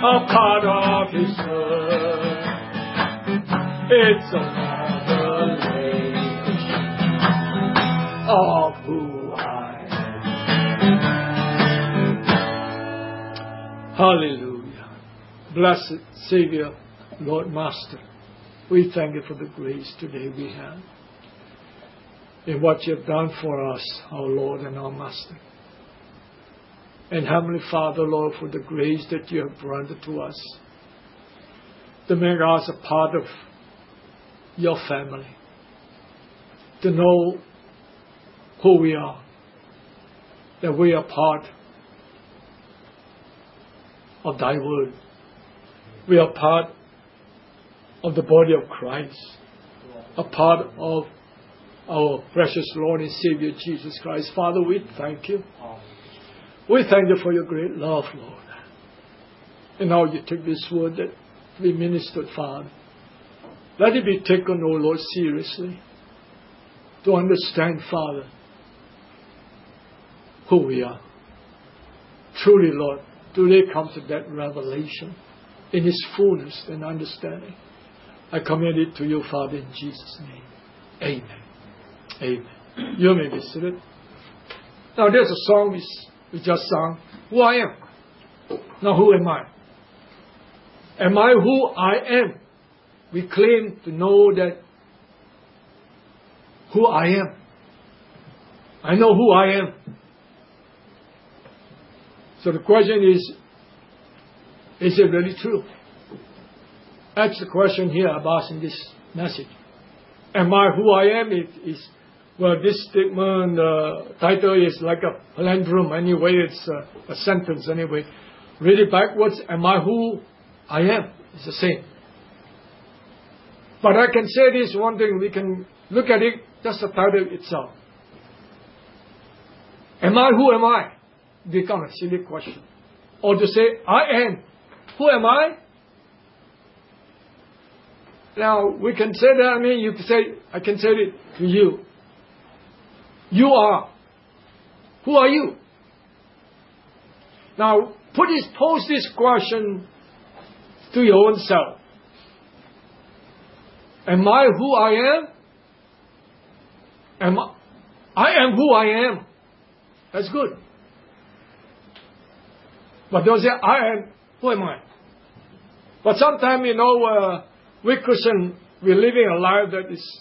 a part of His Word. It's a revelation of who I am. Hallelujah. Blessed Savior, Lord Master, we thank You for the grace today we have in what You have done for us, our Lord and our Master. And Heavenly Father, Lord, for the grace that You have granted to us to make us a part of Your family, to know who we are, that we are part of Thy Word. We are part of the body of Christ, a part of our precious Lord and Savior Jesus Christ. Father, we thank You. We thank You for Your great love, Lord. And now You take this word that we ministered, Father. Let it be taken, O Lord, seriously, to understand, Father, who we are. Truly, Lord, today comes to that revelation in its fullness and understanding. I commend it to You, Father, in Jesus' name. Amen. Amen. You may be seated. Now, there's a song we just sung, Who I Am. Now, who am I? Am I who I am? We claim to know that who I am. I know who I am. So the question is it really true? That's the question here about in this message. Am I who I am? Well, this statement title is like a palindrome anyway. It's a sentence anyway. Read it backwards. Am I who I am? It's the same. But I can say this one thing. We can look at it, just the title itself. Am I who am I? Become a silly question. Or to say, I am. Who am I? Now, we can say that. I mean, you can say, I can say it to you. You are. Who are you? Now, pose this question to your own self. Am I who I am? I am who I am. That's good. But don't say, I am, who am I? But sometimes, we Christians, we're living a life that is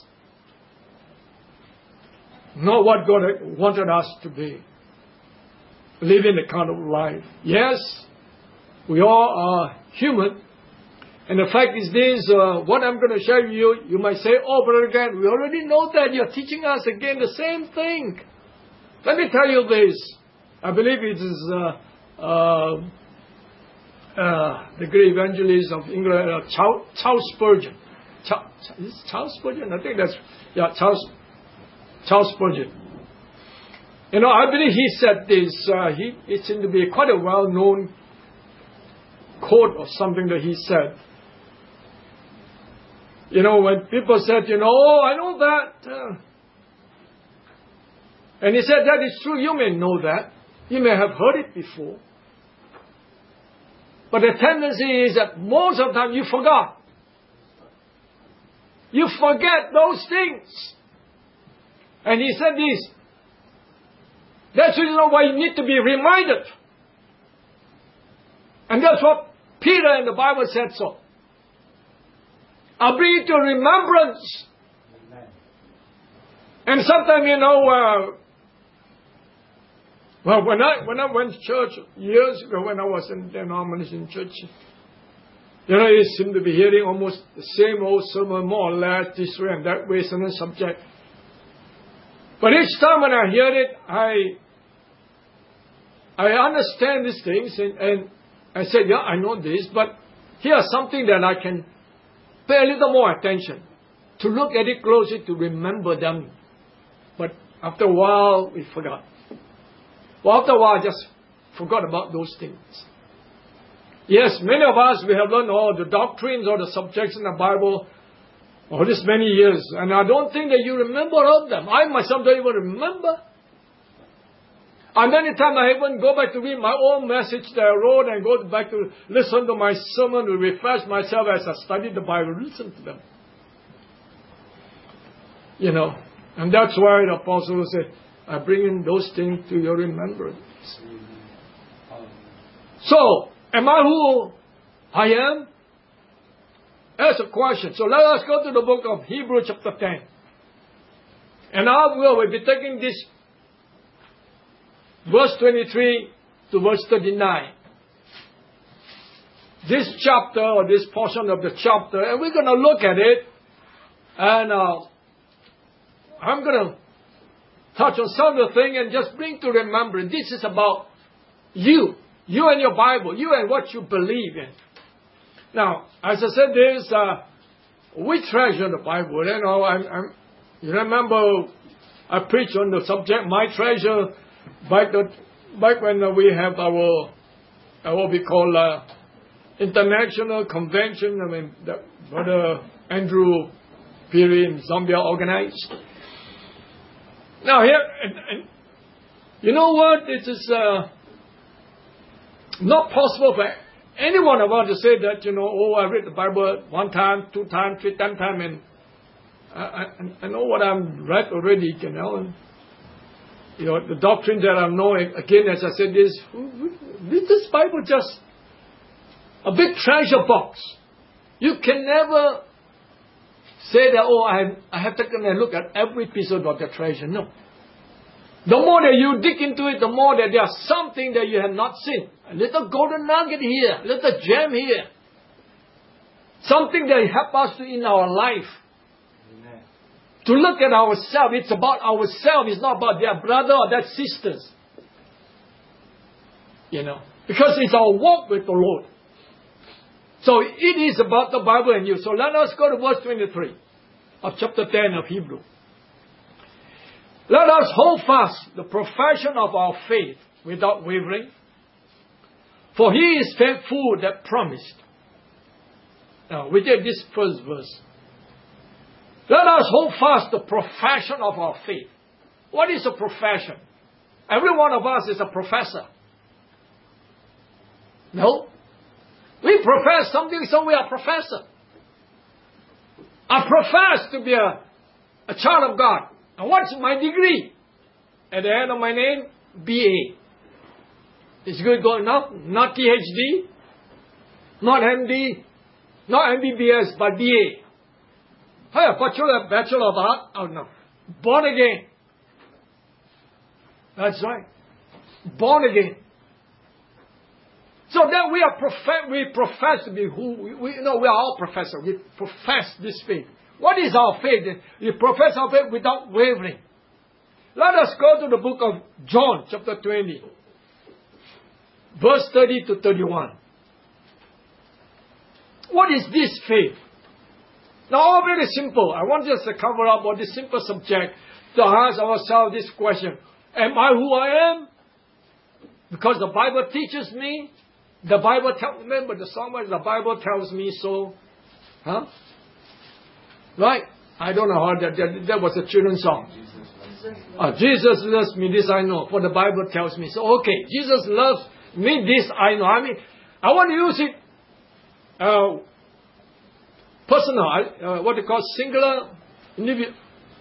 not what God wanted us to be. Living the kind of life. Yes, we all are human. And the fact is this, what I'm going to share with you, you might say over again, we already know that you're teaching us again the same thing. Let me tell you this. I believe it is the great evangelist of England, Charles Spurgeon. Is it Charles Spurgeon? I think that's, Charles Spurgeon. I believe he said this. It seemed to be quite a well-known quote or something that he said. When people said, oh, I know that. And he said, that is true. You may know that. You may have heard it before. But the tendency is that most of the time you forgot. You forget those things. And he said this. That's the reason why you need to be reminded. And that's what Peter in the Bible said so. I'll bring it to remembrance. Amen. And sometimes, when I went to church years ago, when I was in denomination church, you seem to be hearing almost the same old sermon, more or less, this way and that way, certain subject. But each time when I hear it, I understand these things, and I said, yeah, I know this, but here's something that I can pay a little more attention, to look at it closely, to remember them. But after a while, we forgot. Well, after a while, I just forgot about those things. Yes, many of us, we have learned all the doctrines or the subjects in the Bible all this many years. And I don't think that you remember all of them. I myself don't even remember. And many times I even go back to read my own message that I wrote and go back to listen to my sermon to refresh myself as I study the Bible. Listen to them. You know, and that's why the apostle said, I bring in those things to your remembrance. So, am I who I am? That's a question. So let us go to the book of Hebrews chapter 10. And I will be taking this verse 23 to verse 39. This chapter or this portion of the chapter, and we're going to look at it. And I'm going to touch on some of the things and just bring to remembrance. This is about you and your Bible, you and what you believe in. Now, as I said this, we treasure the Bible. You know, you remember I preached on the subject, my treasure, back when we have our what we call international convention. I mean, that Brother Andrew Peary in Zambia organized. Now here, and you know what? It is not possible for any one of us to say that, you know, oh, I read the Bible 1 time, 2 times, 3 times, and I know what I'm read already, you know. And, you know, the doctrine that I know, again, as I said, this Bible just a big treasure box. You can never say that, oh, I have taken a look at every episode of the treasure. No. The more that you dig into it, the more that there's something that you have not seen. A little golden nugget here, a little gem here. Something that helps us in our life. Amen. To look at ourselves, it's about ourselves, it's not about their brother or their sisters. You know, because it's our walk with the Lord. So it is about the Bible and you. So let us go to verse 23 of chapter 10 of Hebrew. Let us hold fast the profession of our faith without wavering, for He is faithful that promised. Now, we take this first verse. Let us hold fast the profession of our faith. What is a profession? Every one of us is a professor. No? We profess something, so we are professor. I profess to be a child of God. And what's my degree? At the end of my name, BA. Is good going enough? Not PhD, not MD, not MBBS, but BA. Hey, Bachelor of Art? Oh no. Born again. That's right. Born again. So then we profess to be who we are all professors. We profess this faith. What is our faith? We profess our faith without wavering. Let us go to the book of John, chapter 20, verse 30 to 31. What is this faith? Now, all very simple. I want us to cover up on this simple subject to ask ourselves this question. Am I who I am? Because the Bible teaches me. The Bible remember the song was, the Bible tells me so. Huh? Right? I don't know how that was a children's song. Jesus loves me, this I know, for the Bible tells me. So, okay, Jesus loves me, this I know. I mean, I want to use it personal, what they call singular, individual.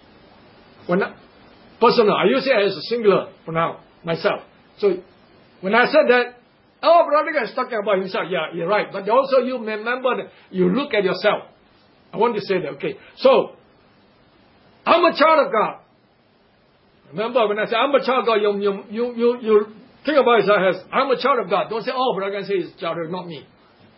Personal, I use it as a singular for now, myself. So, when I said that, oh, Brother is talking about himself. Yeah, you're right. But also you remember that you look at yourself. I want to say that, okay. So, I'm a child of God. Remember when I say I'm a child of God, you think about yourself as I'm a child of God. Don't say, oh, Brother can say he's a child of God, not me.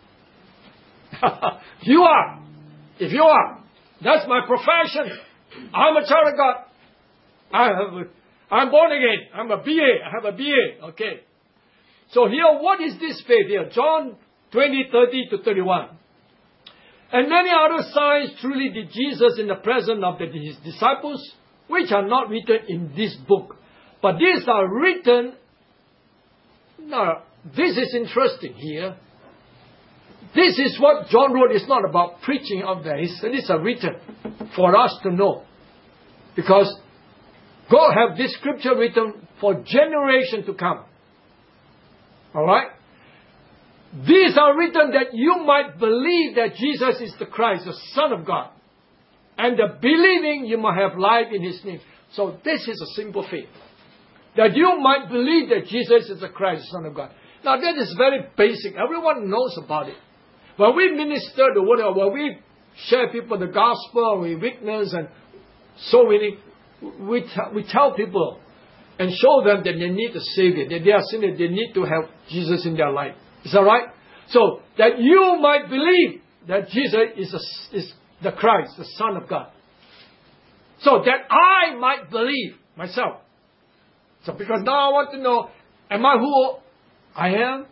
You are. If you are, that's my profession. I'm a child of God. I'm born again. I'm a BA. I have a BA. Okay. So here, what is this faith here? John 20, 30 to 31. And many other signs truly did Jesus in the presence of his disciples, which are not written in this book. But these are written. Now, this is interesting here. This is what John wrote. It's not about preaching of that. These are written for us to know. Because God have this scripture written for generation to come. Alright? These are written that you might believe that Jesus is the Christ, the Son of God. And the believing you might have life in His name. So this is a simple faith. That you might believe that Jesus is the Christ, the Son of God. Now that is very basic. Everyone knows about it. When we minister the word, or when we share people the gospel, we witness and so many, we tell people and show them that they need a Savior, that they are sinners, they need to have Jesus in their life. Is that right? So that you might believe that Jesus is the Christ, the Son of God. So that I might believe myself. So because now I want to know, am I who I am?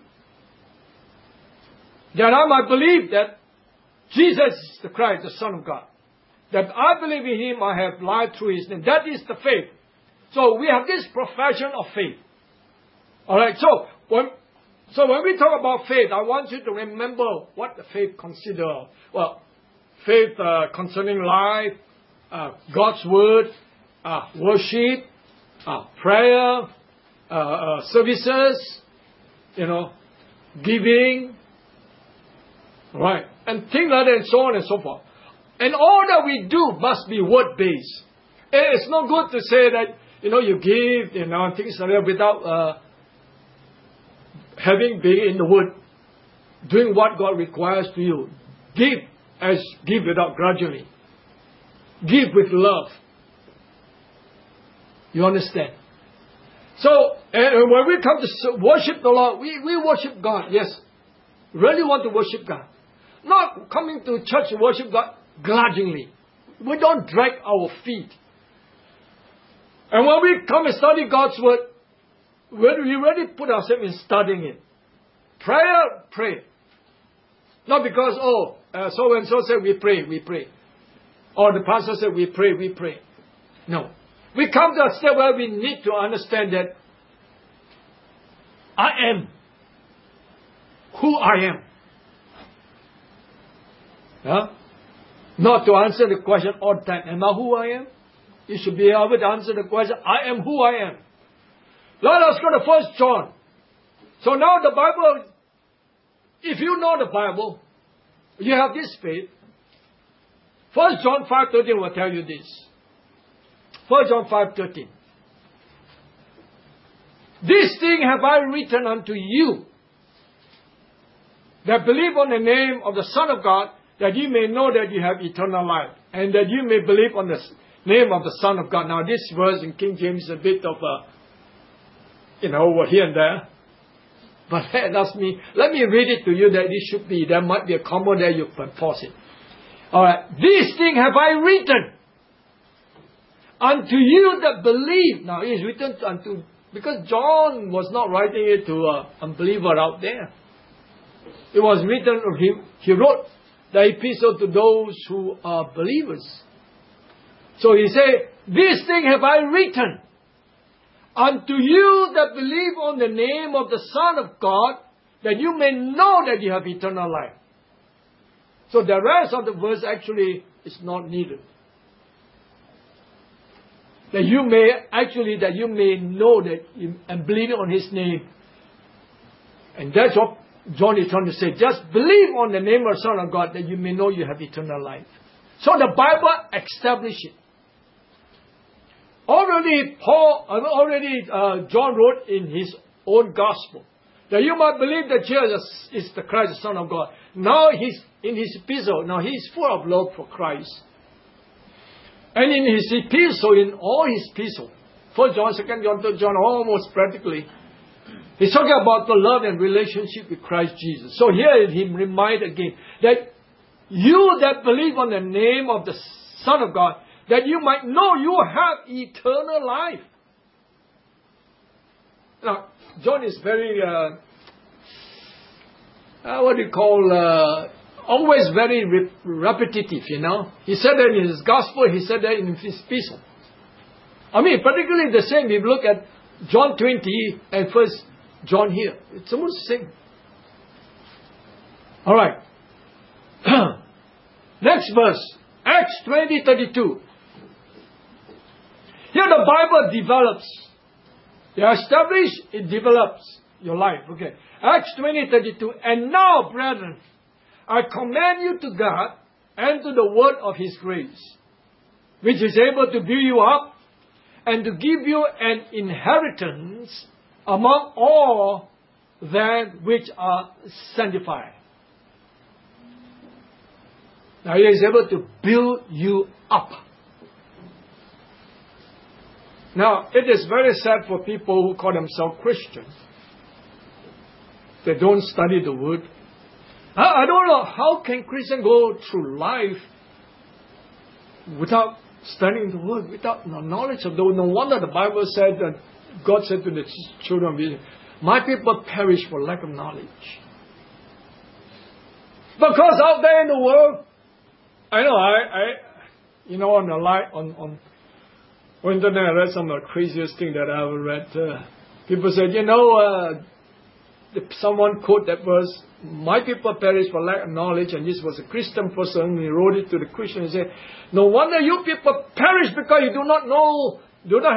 That I might believe that Jesus is the Christ, the Son of God. That I believe in Him, I have life through His name. That is the faith. So we have this profession of faith. Alright, so when we talk about faith, I want you to remember what the faith considers. Well, faith concerning life, God's Word, worship, prayer, services, giving, right, and things like that and so on and so forth. And all that we do must be word-based. It's not good to say that, you give, things like that without being in the Word, doing what God requires to you. Give without grudgingly. Give with love. You understand? So, and when we come to worship the Lord, we worship God, yes. Really want to worship God. Not coming to church to worship God grudgingly. We don't drag our feet. And when we come and study God's Word, we really put ourselves in studying it. Prayer, pray. Not because, so-and-so said we pray. Or the pastor said we pray. No. We come to a step where we need to understand that I am who I am. Huh? Not to answer the question all the time, am I who I am? You should be able to answer the question, I am who I am. Let us go to 1 John. So now the Bible, if you know the Bible, you have this faith. 1 John 5:13 will tell you this. 1 John 5:13. This thing have I written unto you, that believe on the name of the Son of God, that you may know that you have eternal life, and that you may believe on the name of the Son of God. Now this verse in King James is a bit of over here and there. But let me read it to you that it should be. There might be a comma there, you can pause it. Alright. This thing have I written unto you that believe. Now it is written unto, because John was not writing it to an unbeliever out there. It was written of him. He wrote the epistle to those who are believers. So he said, this thing have I written unto you that believe on the name of the Son of God, that you may know that you have eternal life. So the rest of the verse actually is not needed. That you may know that and believe on His name. And that's what John is trying to say. Just believe on the name of the Son of God, that you may know you have eternal life. So the Bible established it. Already John wrote in his own gospel that you might believe that Jesus is the Christ, the Son of God. Now he's in his epistle. Now he's full of love for Christ. And in his epistle, in all his epistle, 1 John, 2 John, 3 John, almost practically, he's talking about the love and relationship with Christ Jesus. So here he reminds again that you that believe on the name of the Son of God, that you might know you have eternal life. Now, John is very, always very repetitive, He said that in his gospel, he said that in his epistle. Particularly the same if you look at John 20 and 1 John here. It's almost the same. Alright. Next verse. Acts 20:32. Here the Bible develops. You establish, it develops your life. Okay. Acts 20:32. And now, brethren, I commend you to God and to the word of His grace, which is able to build you up and to give you an inheritance among all that which are sanctified. Now He is able to build you up. Now, it is very sad for people who call themselves Christians. They don't study the Word. I don't know, how can Christians go through life without studying the Word, without the knowledge of the Word? No wonder the Bible said that God said to the children of Israel, my people perish for lack of knowledge. Because out there in the world, I know, on the light, on internet, I read some of the craziest thing that I ever read. People said, someone quote that verse, my people perish for lack of knowledge, and this was a Christian person, he wrote it to the Christian, he said, no wonder you people perish because you do not know, do not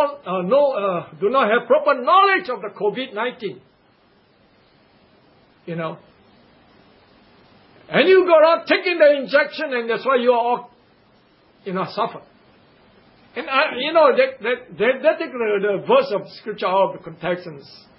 have proper knowledge of the COVID-19. And you go around taking the injection, and that's why you are all, suffer. And they take the verse of Scripture out of the context.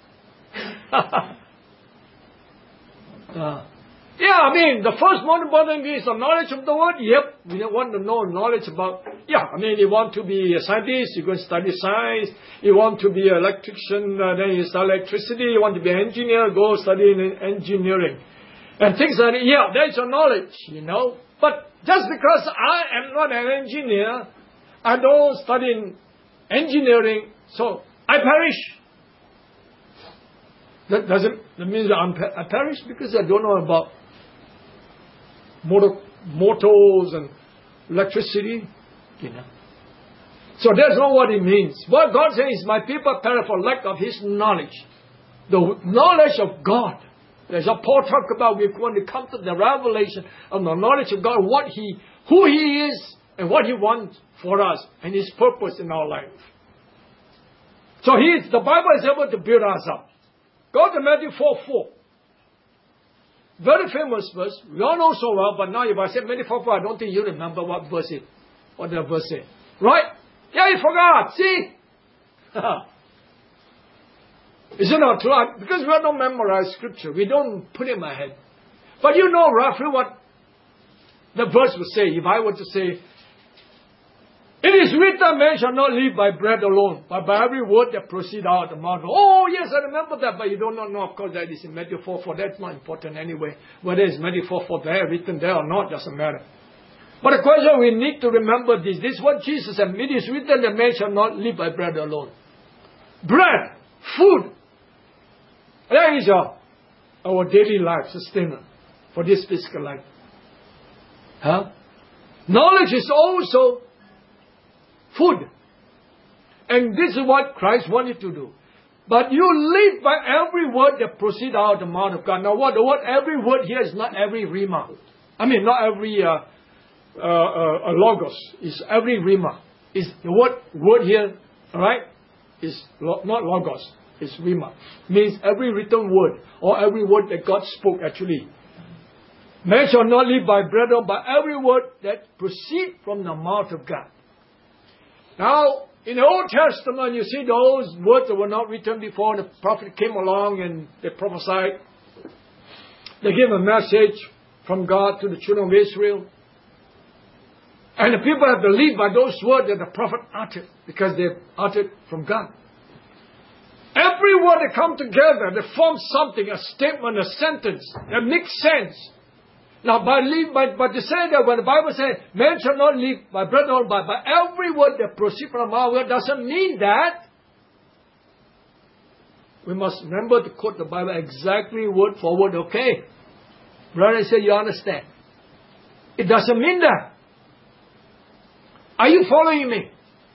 The first most important thing is the knowledge of the Word. Yep, we want to know knowledge about, you want to be a scientist, you go and study science. You want to be an electrician, then you study electricity. You want to be an engineer, go study engineering. And things like that, that's your knowledge, But just because I am not an engineer, I don't study engineering, so I perish. That means I perish because I don't know about motors and electricity, So that's not what it means. What God says is, my people perish for lack of His knowledge. The knowledge of God. As Paul talked about, we're going to come to the revelation of the knowledge of God, who He is, and what He wants for us, and His purpose in our life. So the Bible is able to build us up. Go to Matthew 4:4. Very famous verse. We all know so well, but now if I say Matthew 4:4, I don't think you remember what the verse is. Right? Yeah, you forgot. See? Isn't that true? Because we don't memorize Scripture. We don't put it in my head. But you know roughly what the verse would say. If I were to say, it is written, man shall not live by bread alone, but by every word that proceeds out of the mouth. Oh, yes, I remember that, but you do not know, of course, that is in Matthew 4:4. That's not important anyway. Whether it's Matthew 4:4 there, written there or not, doesn't matter. But the question, we need to remember this. This is what Jesus said. It is written that man shall not live by bread alone. Bread, food. That is our daily life sustainer for this physical life. Knowledge is also food. And this is what Christ wanted to do. But you live by every word that proceeds out of the mouth of God. Now the word every word here is not every rhema. Not every logos. It's every rhema. It's the word here, alright, is not logos. It's rhema. Means every written word, or every word that God spoke actually. Man shall not live by bread alone, but every word that proceeds from the mouth of God. Now, in the Old Testament, you see those words that were not written before. The prophet came along and they prophesied. They gave a message from God to the children of Israel. And the people have to live by those words that the prophet uttered, because they uttered from God. Every word that come together, they form something, a statement, a sentence that makes sense. Now, but to say that when the Bible says, man shall not live by bread alone, but by every word that proceeds from our mouth, doesn't mean that. We must remember to quote the Bible exactly word for word, okay? Brother said, you understand. It doesn't mean that. Are you following me?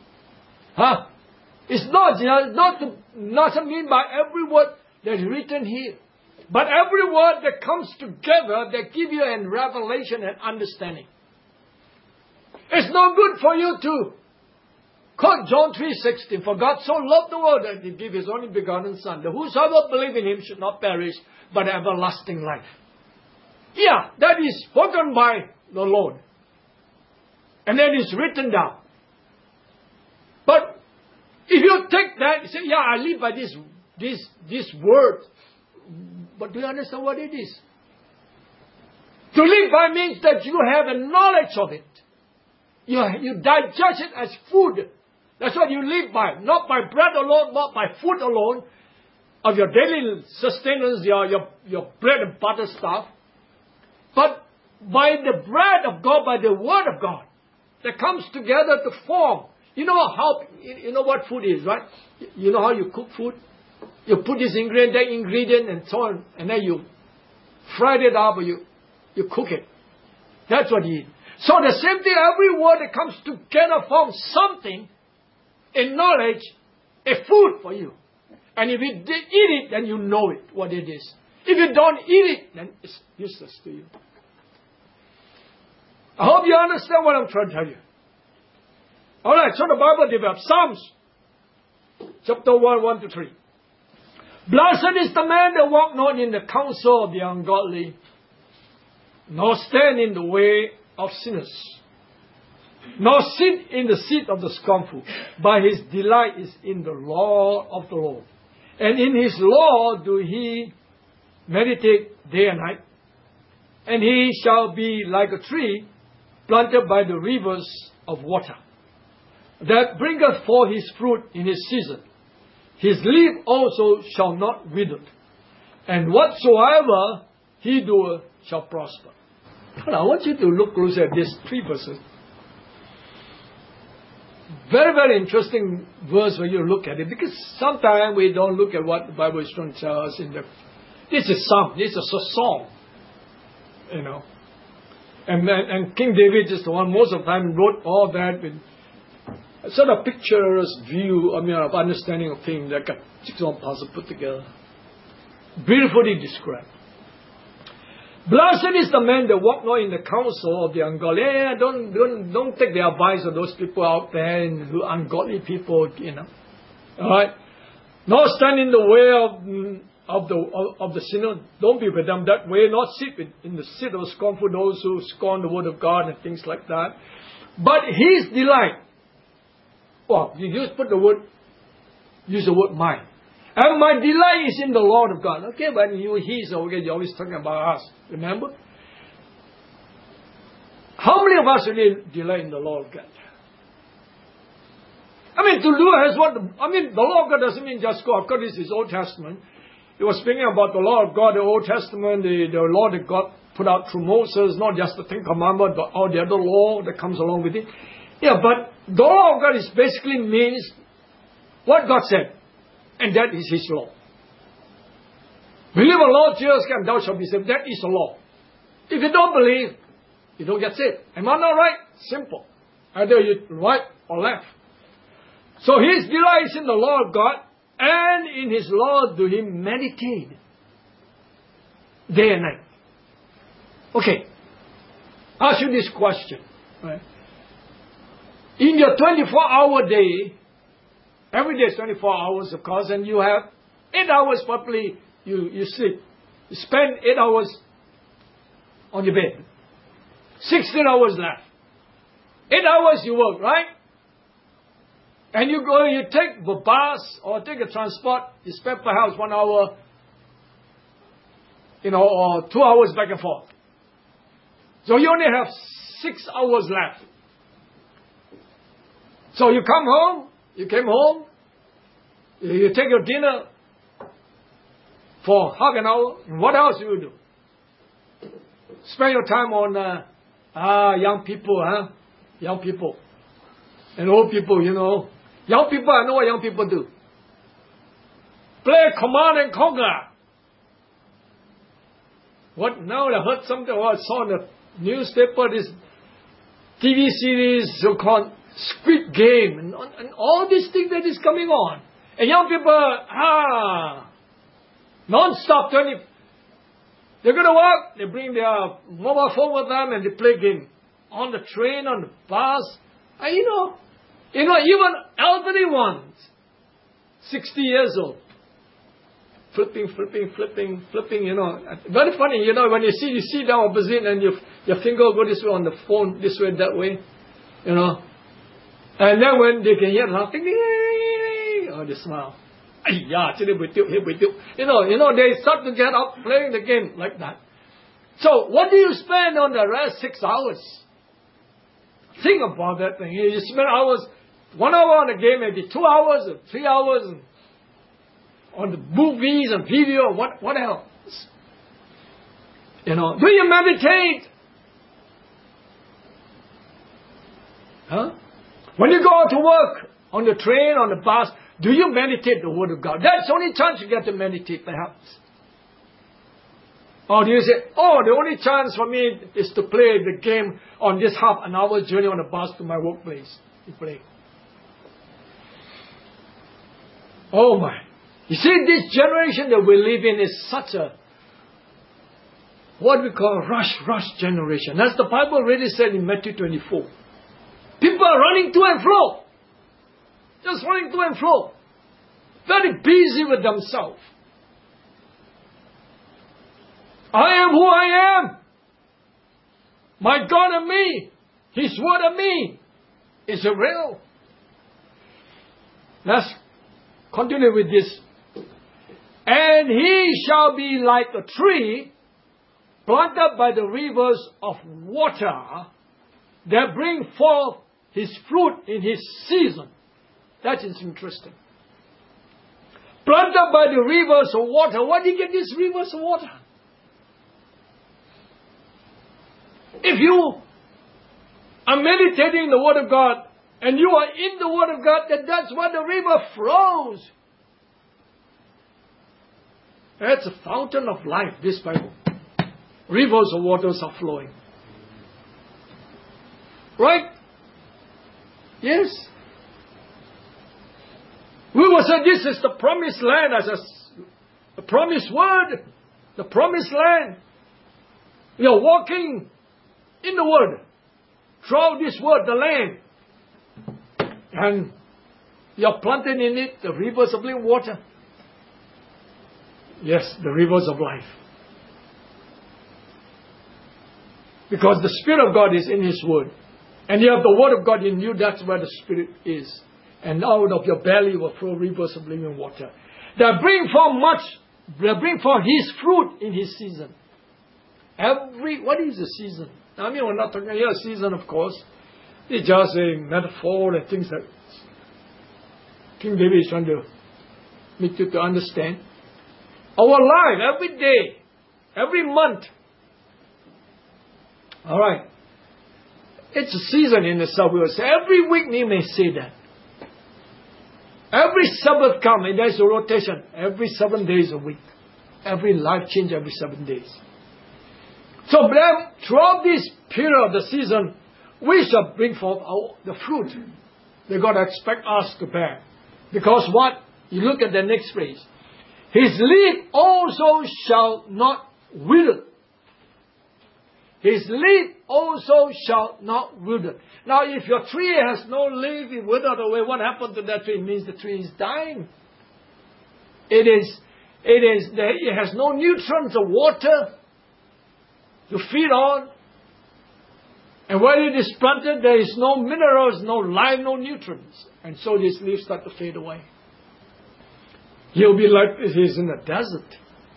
It's doesn't mean by every word that is written here. But every word that comes together, that give you a revelation and understanding. It's not good for you to Quote John 3:16, for God so loved the world that He gave His only begotten Son, that whosoever believe in Him should not perish, but have everlasting life. Yeah, that is spoken by the Lord. And that is written down. But if you take that, you say, yeah, I live by this word. But do you understand what it is? To live by means that you have a knowledge of it. You digest it as food. That's what you live by. Not by bread alone, not by food alone, of your daily sustenance, your bread and butter stuff. But by the bread of God, by the word of God, that comes together to form. You know what food is, right? You know how you cook food? You put this ingredient, that ingredient, and so on, and then you fry it up, or you cook it. That's what you eat. So the same thing, every word that comes together forms something, a knowledge, a food for you. And if you eat it, then you know it, what it is. If you don't eat it, then it's useless to you. I hope you understand what I'm trying to tell you. Alright, so the Bible develops. Psalms, chapter 1:1-3. Blessed is the man that walk not in the counsel of the ungodly, nor stand in the way of sinners, nor sit in the seat of the scornful. But his delight is in the law of the Lord, and in his law do he meditate day and night. And he shall be like a tree planted by the rivers of water, that bringeth forth his fruit in his season. His leaf also shall not wither, and whatsoever he doeth shall prosper. Now, I want you to look closer at these 3 verses. Very, very interesting verse when you look at it, because sometimes we don't look at what the Bible is trying to tell us in the... This is psalm. This is a song. You know. And King David is the one most of the time wrote all that with a sort of picturesque view, of understanding of things, like a jigsaw puzzle put together. Beautifully described. Blessed is the man that walk not in the counsel of the ungodly. Don't take the advice of those people out there, who ungodly people, Alright? Nor stand in the way of the sinner. Don't be with them that way. Not sit in the seat of scornful, those who scorn the word of God and things like that. But his delight. Well, you just use the word mine. And my delight is in the Lord of God. Okay, but you're always talking about us. Remember? How many of us really delight in the Lord of God? To do as what... the law of God doesn't mean just go. Of course, this is Old Testament. It was speaking about the law of God, the Old Testament, the law that God put out through Moses, not just the Ten Commandments, but all the other law that comes along with it. Yeah, but the law of God is basically means what God said. And that is His law. Believe the Lord Jesus and thou shalt be saved. That is the law. If you don't believe, you don't get saved. Am I not right? Simple. Either you're right or left. So his delight is in the law of God, and in His law do he meditate day and night. Okay. Ask you this question. Right? In your 24-hour day, every day is 24 hours, of course, and you have 8 hours probably you sleep. You spend 8 hours on your bed. 16 hours left. 8 hours you work, right? And you take the bus or take a transport, you spend perhaps 1 hour, or 2 hours back and forth. So you only have 6 hours left. So you came home, you take your dinner for half an hour, and what else do you do? Spend your time on young people, Young people. And old people, Young people, I know what young people do. Play Command and Conquer. What now? I heard something, I saw in the newspaper, this TV series so-called Squid Game, and all these things that is coming on. And young people, non-stop, they're going to work, they bring their mobile phone with them and they play game. On the train, on the bus, You know, even elderly ones, 60 years old, flipping, you know. Very funny, you know, when you sit down opposite and your finger go this way on the phone, this way, that way, you know. And then when they can hear laughing, oh, they smile. Yeah, you know, they start to get up playing the game like that. So, what do you spend on the rest 6 hours? Think about that thing. You spend hours, 1 hour on the game, maybe 2 hours or 3 hours on the movies and video. What else? You know, do you meditate? Huh? When you go out to work, on the train, on the bus, do you meditate the Word of God? That's the only chance you get to meditate, perhaps. Or do you say, oh, the only chance for me is to play the game on this half an hour journey on the bus to my workplace. You play. Oh my. You see, this generation that we live in is such a, what we call rush generation. As the Bible already said in Matthew 24. People are running to and fro. Just running to and fro. Very busy with themselves. I am who I am. My God and me. His word and me. Is it real? Let's continue with this. And he shall be like a tree planted by the rivers of water that bring forth his fruit in his season. That is interesting. Planted by the rivers of water. Where do you get these rivers of water? If you are meditating the Word of God and you are in the Word of God, then that's where the river flows. That's a fountain of life, this Bible. Rivers of waters are flowing. Right? Yes. We will say this is the promised land as the promised word. The promised land. We are walking in the Word. Throughout this Word, the land. And you are planted in it the rivers of living water. Yes, the rivers of life. Because the Spirit of God is in His Word. And you have the Word of God in you, that's where the Spirit is. And out of your belly will flow rivers of living water. They bring forth His fruit in His season. What is the season? I mean, we're not talking here season, of course. It's just a metaphor and things that King David is trying to make you to understand. Our life, every day, every month. Alright. It's a season in itself. We will say every week we may say that. Every Sabbath comes and there's a rotation. Every 7 days a week. Every life change every 7 days. So throughout this period of the season, we shall bring forth the fruit that God expects us to bear. Because what? You look at the next phrase. His leaf also shall not wither. His leaf also shall not wither. Now, if your tree has no leaf, it withered away. What happened to that tree? It means the tree is dying. It has no nutrients or water to feed on. And when it is planted, there is no minerals, no life, no nutrients. And so these leaves start to fade away. He'll be like he is in the desert.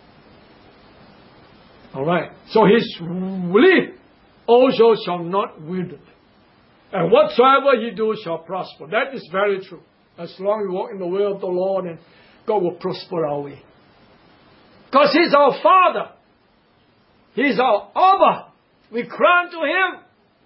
Alright. So his leaf also shall not wither. And whatsoever he do shall prosper. That is very true. As long as we walk in the way of the Lord, and God will prosper our way. Because He's our Father. He's our Abba. We cry to Him.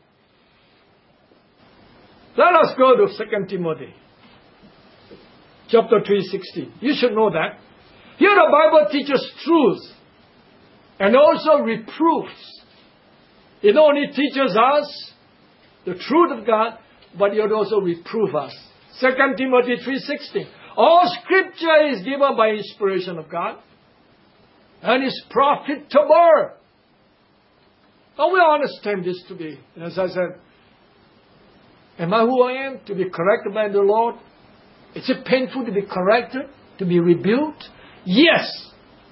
Let us go to 2 Timothy. Chapter 3:16. You should know that. Here the Bible teaches truth. And also reproofs. It not only teaches us the truth of God, but it also reprove us. 2 Timothy 3:16. All Scripture is given by inspiration of God and is profitable. Now we understand this today. As I said, Am I who I am? To be corrected by the Lord? Is it painful to be corrected? To be rebuked? Yes.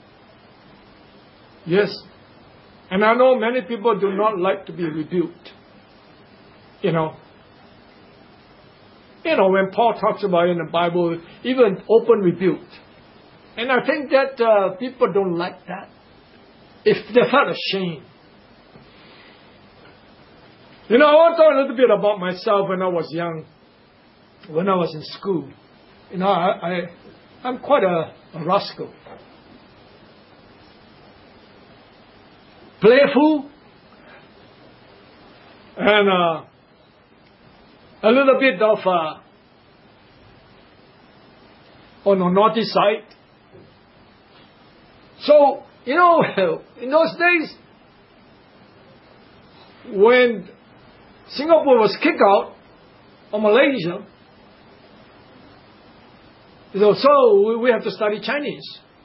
Yes. And I know many people do not like to be rebuked. When Paul talks about in the Bible, even open rebuke. And I think that people don't like that. If they felt ashamed. I want to talk a little bit about myself when I was young, when I was in school. I'm quite a rascal. Playful. And a little bit of on the naughty side. So, in those days, when Singapore was kicked out of Malaysia, so we have to study Chinese.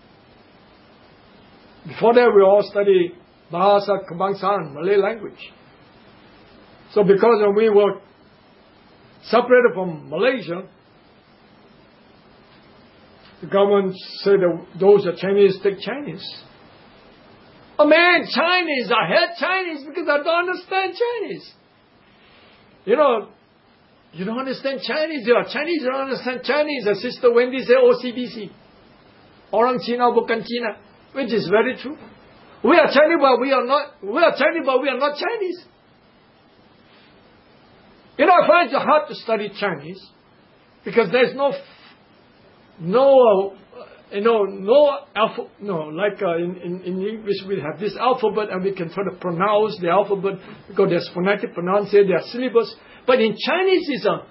Before that, we all study Bahasa Kebangsaan, Malay language. So because when we were separated from Malaysia, the government said that those are Chinese, take Chinese. Oh man, Chinese, I hate Chinese because I don't understand Chinese. You don't understand Chinese. Chinese don't understand Chinese. As Sister Wendy said, OCBC. Orang Cina bukan Cina. Which is very true. We are Chinese, but we are not Chinese. I find it hard to study Chinese because there's no alphabet. Like in English we have this alphabet and we can try to pronounce the alphabet because there's phonetic pronunciation, there's syllables. But in Chinese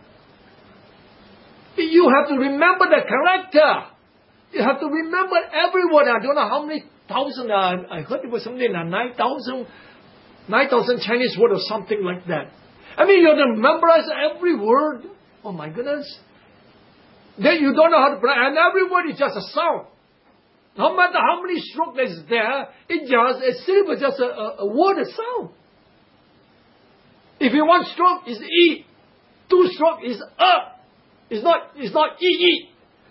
you have to remember the character. You have to remember every word. I don't know how many thousand. I heard it was something like 9,000 Chinese words or something like that. I mean, you have to memorize every word. Oh my goodness. Then you don't know how to pronounce, and every word is just a sound. No matter how many strokes there's there, it's just a syllable, just a word, a sound. If you one stroke is E, two stroke is It's not E.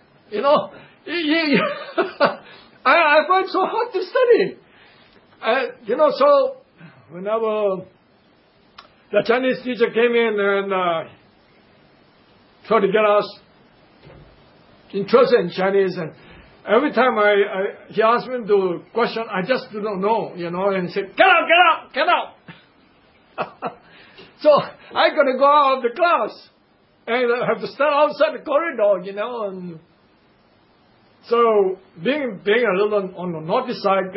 I find it so hard to study. So whenever the Chinese teacher came in and tried to get us interested in Chinese, and every time he asked me to question, I just do not know, and he said, get out. So I got to go out of the class and I have to stand outside the corridor, and so being a little on the naughty side,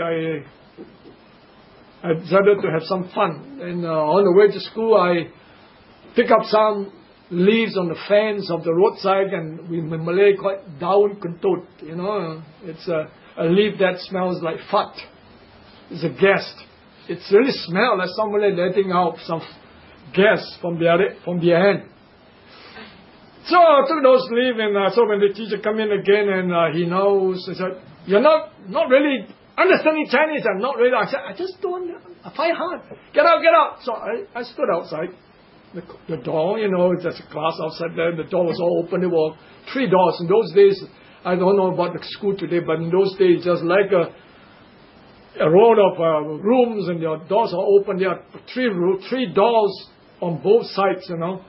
I decided to have some fun. And on the way to school, I pick up some leaves on the fence of the roadside, and we in Malay call it daun kentut. It's a leaf that smells like fat. It's a gas. It's really smells like somebody letting out some gas from their hand. So I took those leaves, and so when the teacher come in again, and he knows, he said, "You're not really understanding Chinese." I'm not really. I said, "I just don't. I find hard. Get out." So I stood outside the door. There's a class outside there. The door was all open. There were 3 doors. In those days, I don't know about the school today, but in those days, just like a row of rooms, and the doors are open. There are 3 doors on both sides.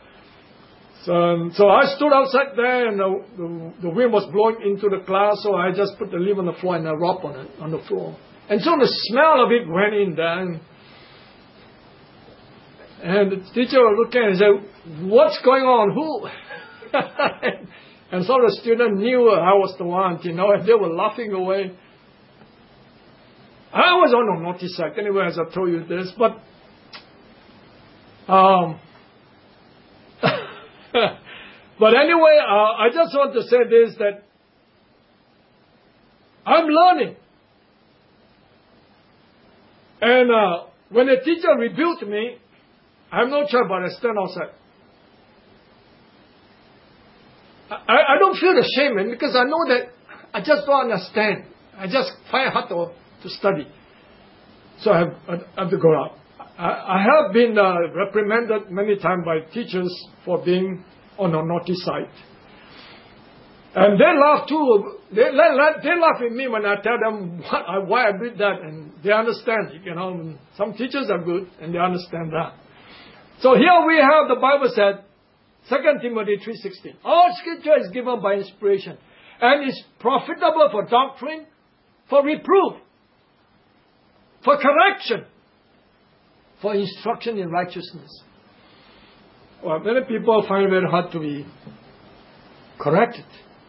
So I stood outside there, and the wind was blowing into the class, so I just put the leaf on the floor and I rubbed on it, on the floor. And so the smell of it went in there. And the teacher looked at it and said, "What's going on? Who?" And so the student knew I was the one, and they were laughing away. I was on the naughty side anyway, as I told you this, but but anyway, I just want to say this, that I'm learning. And when a teacher rebuked me, I have no choice but to stand outside. I don't feel ashamed, because I know that I just don't understand. I just find it hard to study. So I have to go out. I have been reprimanded many times by teachers for being on the naughty side. And they laugh too. They laugh at me when I tell them why I did that, and they understand. Some teachers are good, and they understand that. So here we have the Bible said, 2 Timothy 3:16. All Scripture is given by inspiration, and is profitable for doctrine, for reproof, for correction, for instruction in righteousness. Well, many people find it very hard to be corrected.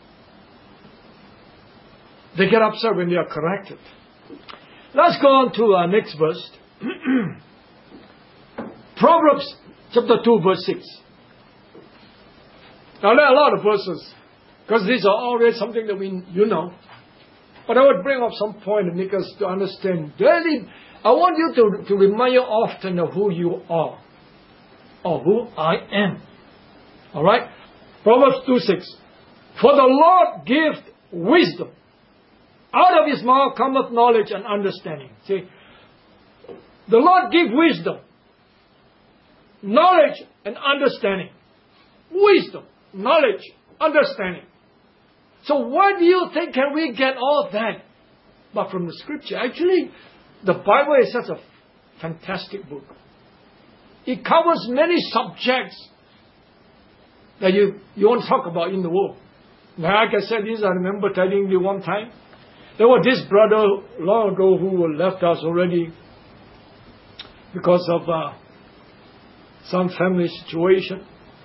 They get upset when they are corrected. Let's go on to our next verse. Proverbs chapter 2 verse 6. Now there are a lot of verses, because these are always something that you know. But I would bring up some point to make us to understand. Really, I want you to remind you often of who you are, or who I am. Alright? Proverbs 2:6. For the Lord giveth wisdom. Out of his mouth cometh knowledge and understanding. See, the Lord gives wisdom, knowledge and understanding. Wisdom, knowledge, understanding. So where do you think can we get all that? But from the Scripture. Actually, the Bible is such a fantastic book. It covers many subjects that you won't talk about in the world. Like I said, I remember telling you one time, there was this brother long ago who left us already because of some family situation.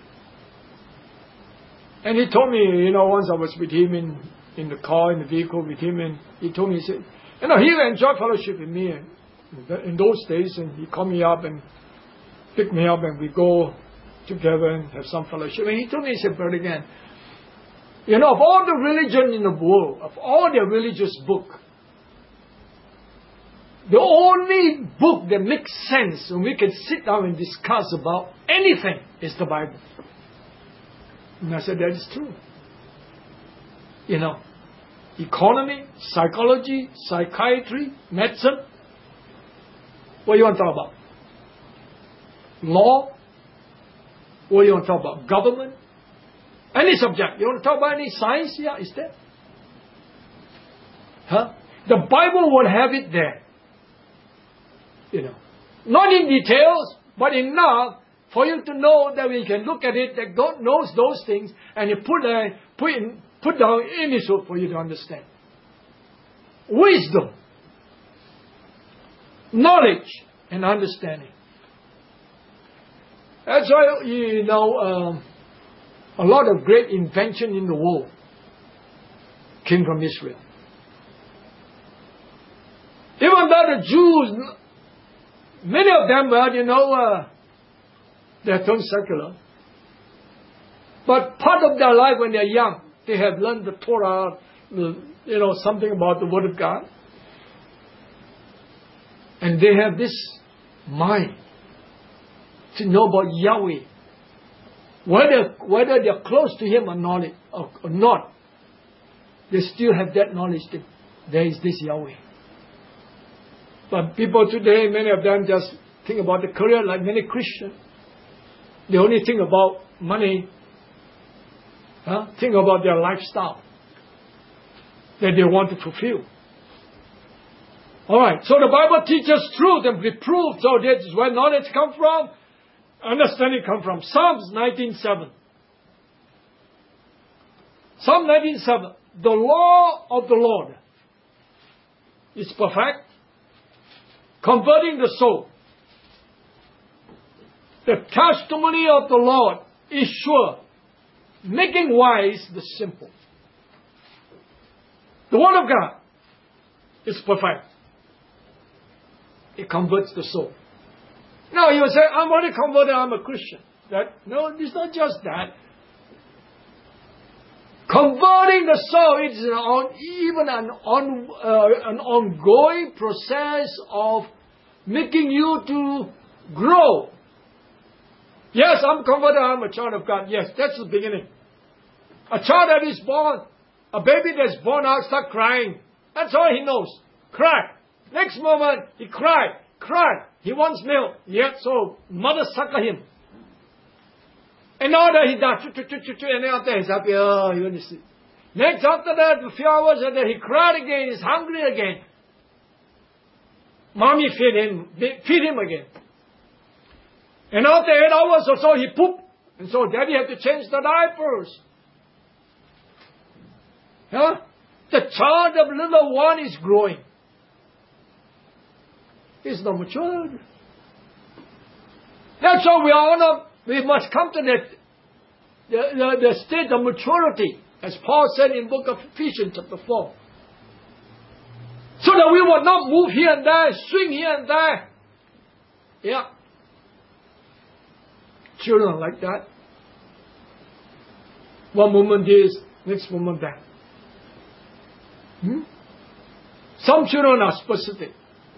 And he told me, once I was with him in the car, in the vehicle with him, and he told me, he said, he enjoyed fellowship with me in those days, and he called me up and picked me up, and we go together and have some fellowship. And he told me, he said, Brother again, of all the religion in the world, of all the religious book, the only book that makes sense and we can sit down and discuss about anything is the Bible. And I said, that is true. Economy, psychology, psychiatry, medicine. What do you want to talk about? Law? What do you want to talk about? Government? Any subject. You want to talk about any science? Yeah, is there? The Bible will have it there. Not in details, but enough for you to know that we can look at it, that God knows those things, and you put down in His word for you to understand. Wisdom, knowledge, and understanding. That's why, a lot of great invention in the world came from Israel. Even though the Jews, many of them, they are turned secular. But part of their life when they are young, they have learned the Torah, something about the Word of God. And they have this mind to know about Yahweh. Whether they are close to Him or not, they still have that knowledge that there is this Yahweh. But people today, many of them just think about the career like many Christians. They only think about money, think about their lifestyle that they want to fulfill. Alright, so the Bible teaches truth and reproof, so that's where knowledge comes from. Understanding comes from Psalms 19:7. Psalm 19:7. The law of the Lord is perfect, converting the soul. The testimony of the Lord is sure, making wise the simple. The Word of God is perfect. It converts the soul. Now you say, I'm only converted, I'm a Christian. No, it's not just that. Converting the soul is an ongoing process of making you to grow. Yes, I'm converted, I'm a child of God. Yes, that's the beginning. A child that is born, a baby that's born out, start crying. That's all he knows. Cry. Next moment, he cried. cried. He wants milk. Yet, so mother suckle him. And now that he died, and then after he's happy, oh, he went to sleep. Next, after that, a few hours later, he cried again, he's hungry again. Mommy feed him again. And after 8 hours or so, he pooped. And so daddy had to change the diapers. Huh? The child of little one is growing. He's not matured. That's why we must come to the state of maturity, as Paul said in the book of Ephesians chapter 4. So that we will not move here and there, swing here and there. Yeah. Children like that. One moment this, next moment that. Some children are specific.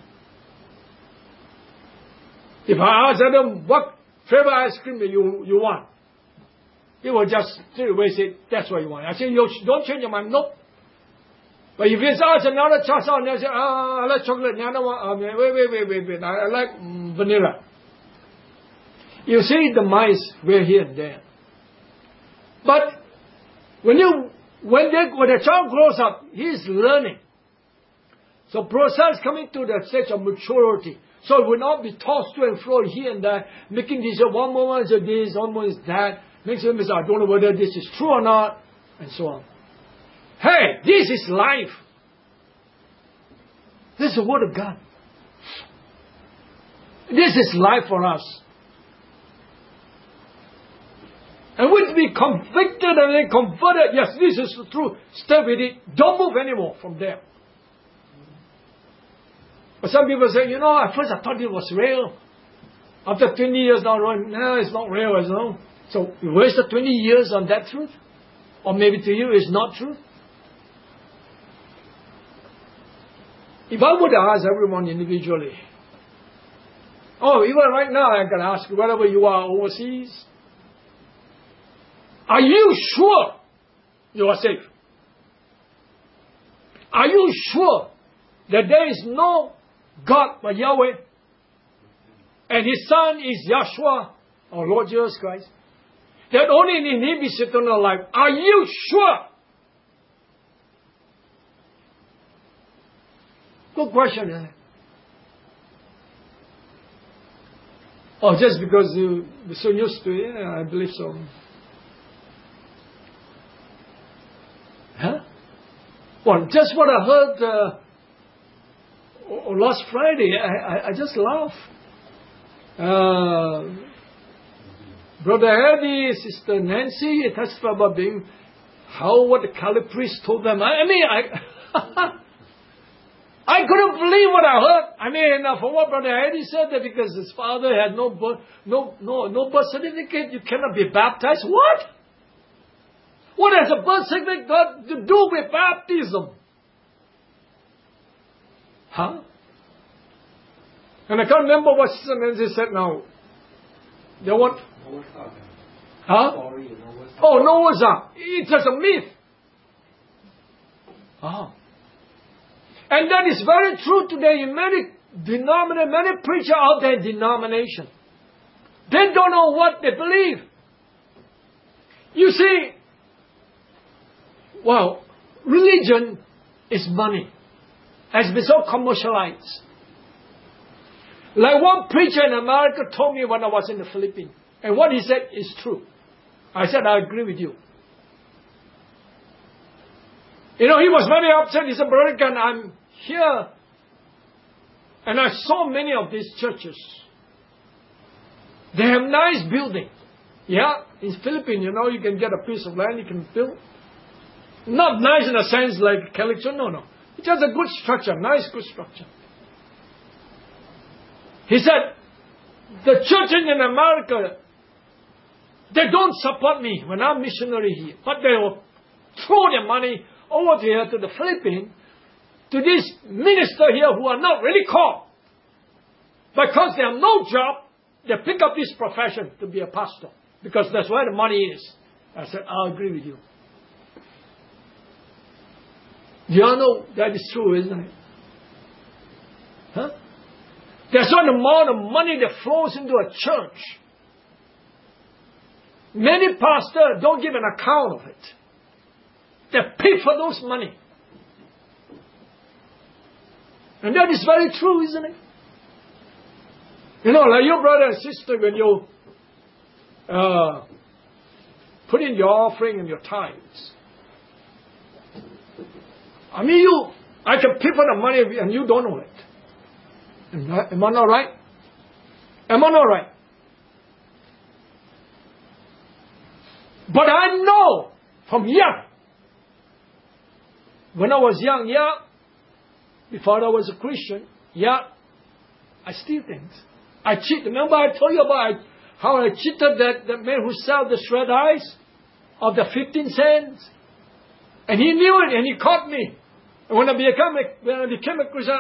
If I ask them what flavor ice cream you want, they will just straight away say, that's what you want. I say, you don't change your mind. Nope. But if you ask another child, they say, I like chocolate. The other one, wait. I like vanilla. You see, the mind is way here and there. But when the child grows up, he is learning. So process coming to the stage of maturity. So it will not be tossed to and fro here and there, making decisions. One moment is this, one moment is that. Makes them say, I don't know whether this is true or not, and so on. Hey, this is life. This is the Word of God. This is life for us. And we be convicted and then converted. Yes, this is the truth. Stay with it. Don't move anymore from there. But some people say, at first I thought it was real. After 20 years now, no, it's not real, So you wasted 20 years on that truth? Or maybe to you it's not true? If I would ask everyone individually, even right now I can ask you, wherever you are overseas, are you sure you are safe? Are you sure that there is no God but Yahweh, and His Son is Yahshua, our Lord Jesus Christ? That only in Him is eternal life. Are you sure? Good question, isn't it? Just because you're so used to it, I believe so. Huh? Well, just what I heard last Friday, I just laughed. Brother Eddie, Sister Nancy testified about what the Catholic priest told them. I couldn't believe what I heard. For what Brother Eddie said, that because his father had no birth certificate, you cannot be baptized. What? What has a birth certificate got to do with baptism? Huh? And I can't remember what Sister Nancy said now. They want... Huh? Noah's Ark. It's just a myth. And that is very true today in many preachers out there in denomination. They don't know what they believe. You see, religion is money. Has been so commercialized. Like one preacher in America told me when I was in the Philippines. And what he said is true. I said, I agree with you. He was very upset. He said, Brother Gunn, I'm here. And I saw many of these churches. They have nice building. Yeah, in Philippines, you can get a piece of land, you can build. Not nice in a sense like Catholic Church, no. It's just a good structure, nice good structure. He said, the churches in America, they don't support me when I'm missionary here. But they will throw their money over here to the Philippines, to this minister here who are not really called. Because they have no job, they pick up this profession to be a pastor. Because that's where the money is. I said, I agree with you. You all know that is true, isn't it? Huh? There's an amount of money that flows into a church. Many pastors don't give an account of it. They pay for those money. And that is very true, isn't it? You know, like your brother and sister, when you put in your offering and your tithes. I mean, I can pay for the money and you don't know it. Am I not right? Am I not right? But I know from young, when I was young, before I was a Christian, I steal things. I cheat. Remember I told you about how I cheated that man who sold the shred ice of the 15 cents? And he knew it and he caught me. And when I became a Christian,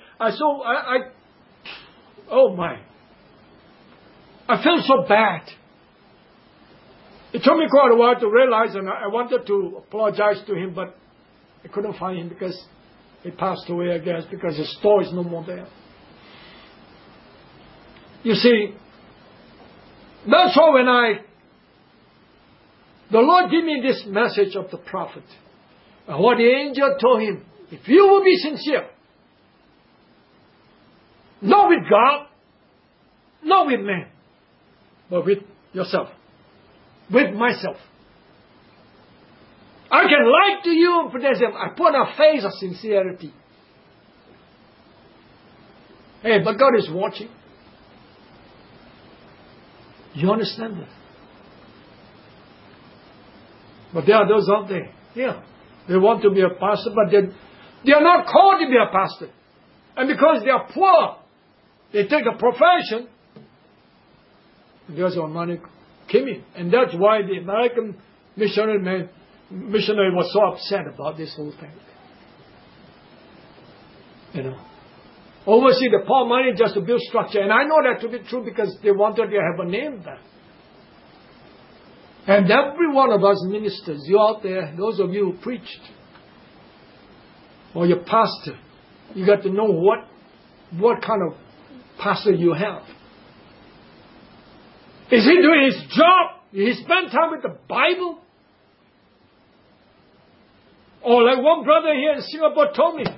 oh my. I felt so bad. It took me quite a while to realize, and I wanted to apologize to him, but I couldn't find him because he passed away, I guess, because his store is no more there. You see, that's why when the Lord gave me this message of the prophet, and what the angel told him, if you will be sincere, not with God, not with man, but with yourself, with myself. I can lie to you and pretend I put on a face of sincerity. Hey, but God is watching. You understand that? But there are those out there. Yeah. They want to be a pastor, but they are not called to be a pastor. And because they are poor, they take a profession. There's where money came in. And that's why the American missionary was so upset about this whole thing. You know. Overseas, they pour money just to build structure. And I know that to be true because they wanted to have a name there. And every one of us ministers, you out there, those of you who preached, or your pastor, you got to know what kind of pastor you have. Is he doing his job? Did he spend time with the Bible? Or like one brother here in Singapore told me,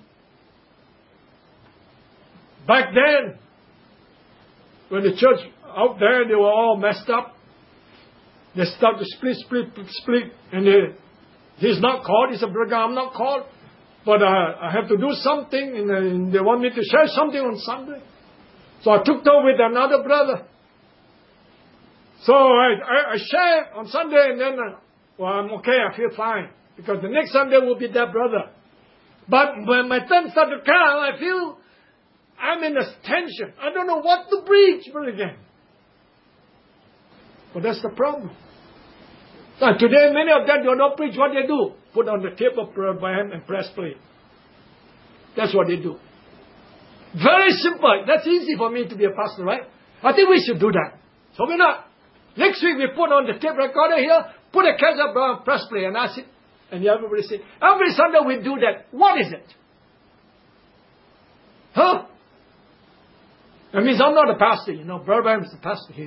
back then, when the church out there, they were all messed up. They start to split. And he's not called. He said, brother, I'm not called. But I have to do something. And they want me to share something on Sunday. So I took over with another brother. So I share on Sunday and then, I'm okay, I feel fine. Because the next Sunday will be that brother. But when my turn started to come, I feel I'm in a tension. I don't know what to preach, brother again. But that's the problem. And today, many of them do not preach. What they do? Put on the tape of prayer by hand and press play. That's what they do. Very simple. That's easy for me to be a pastor, right? I think we should do that. So we're not. Next week we put on the tape recorder here, put a cassette and press play, and that's it. And everybody say, every Sunday we do that. What is it? Huh? That means I'm not a pastor, you know. Brother Abraham is the pastor here.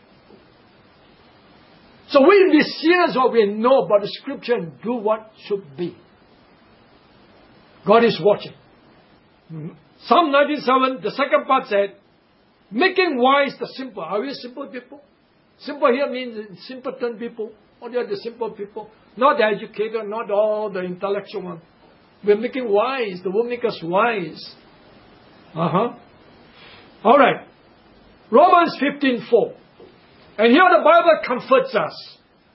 So we be serious what we know about the scripture and do what should be. God is watching. Psalm 97, the second part said, making wise the simple. Are we simple people? Simple here means simpleton people. Only are the simple people. Not the educated, not all the intellectual ones. We're making wise. The word make us wise. All right. Romans 15:4. And here the Bible comforts us.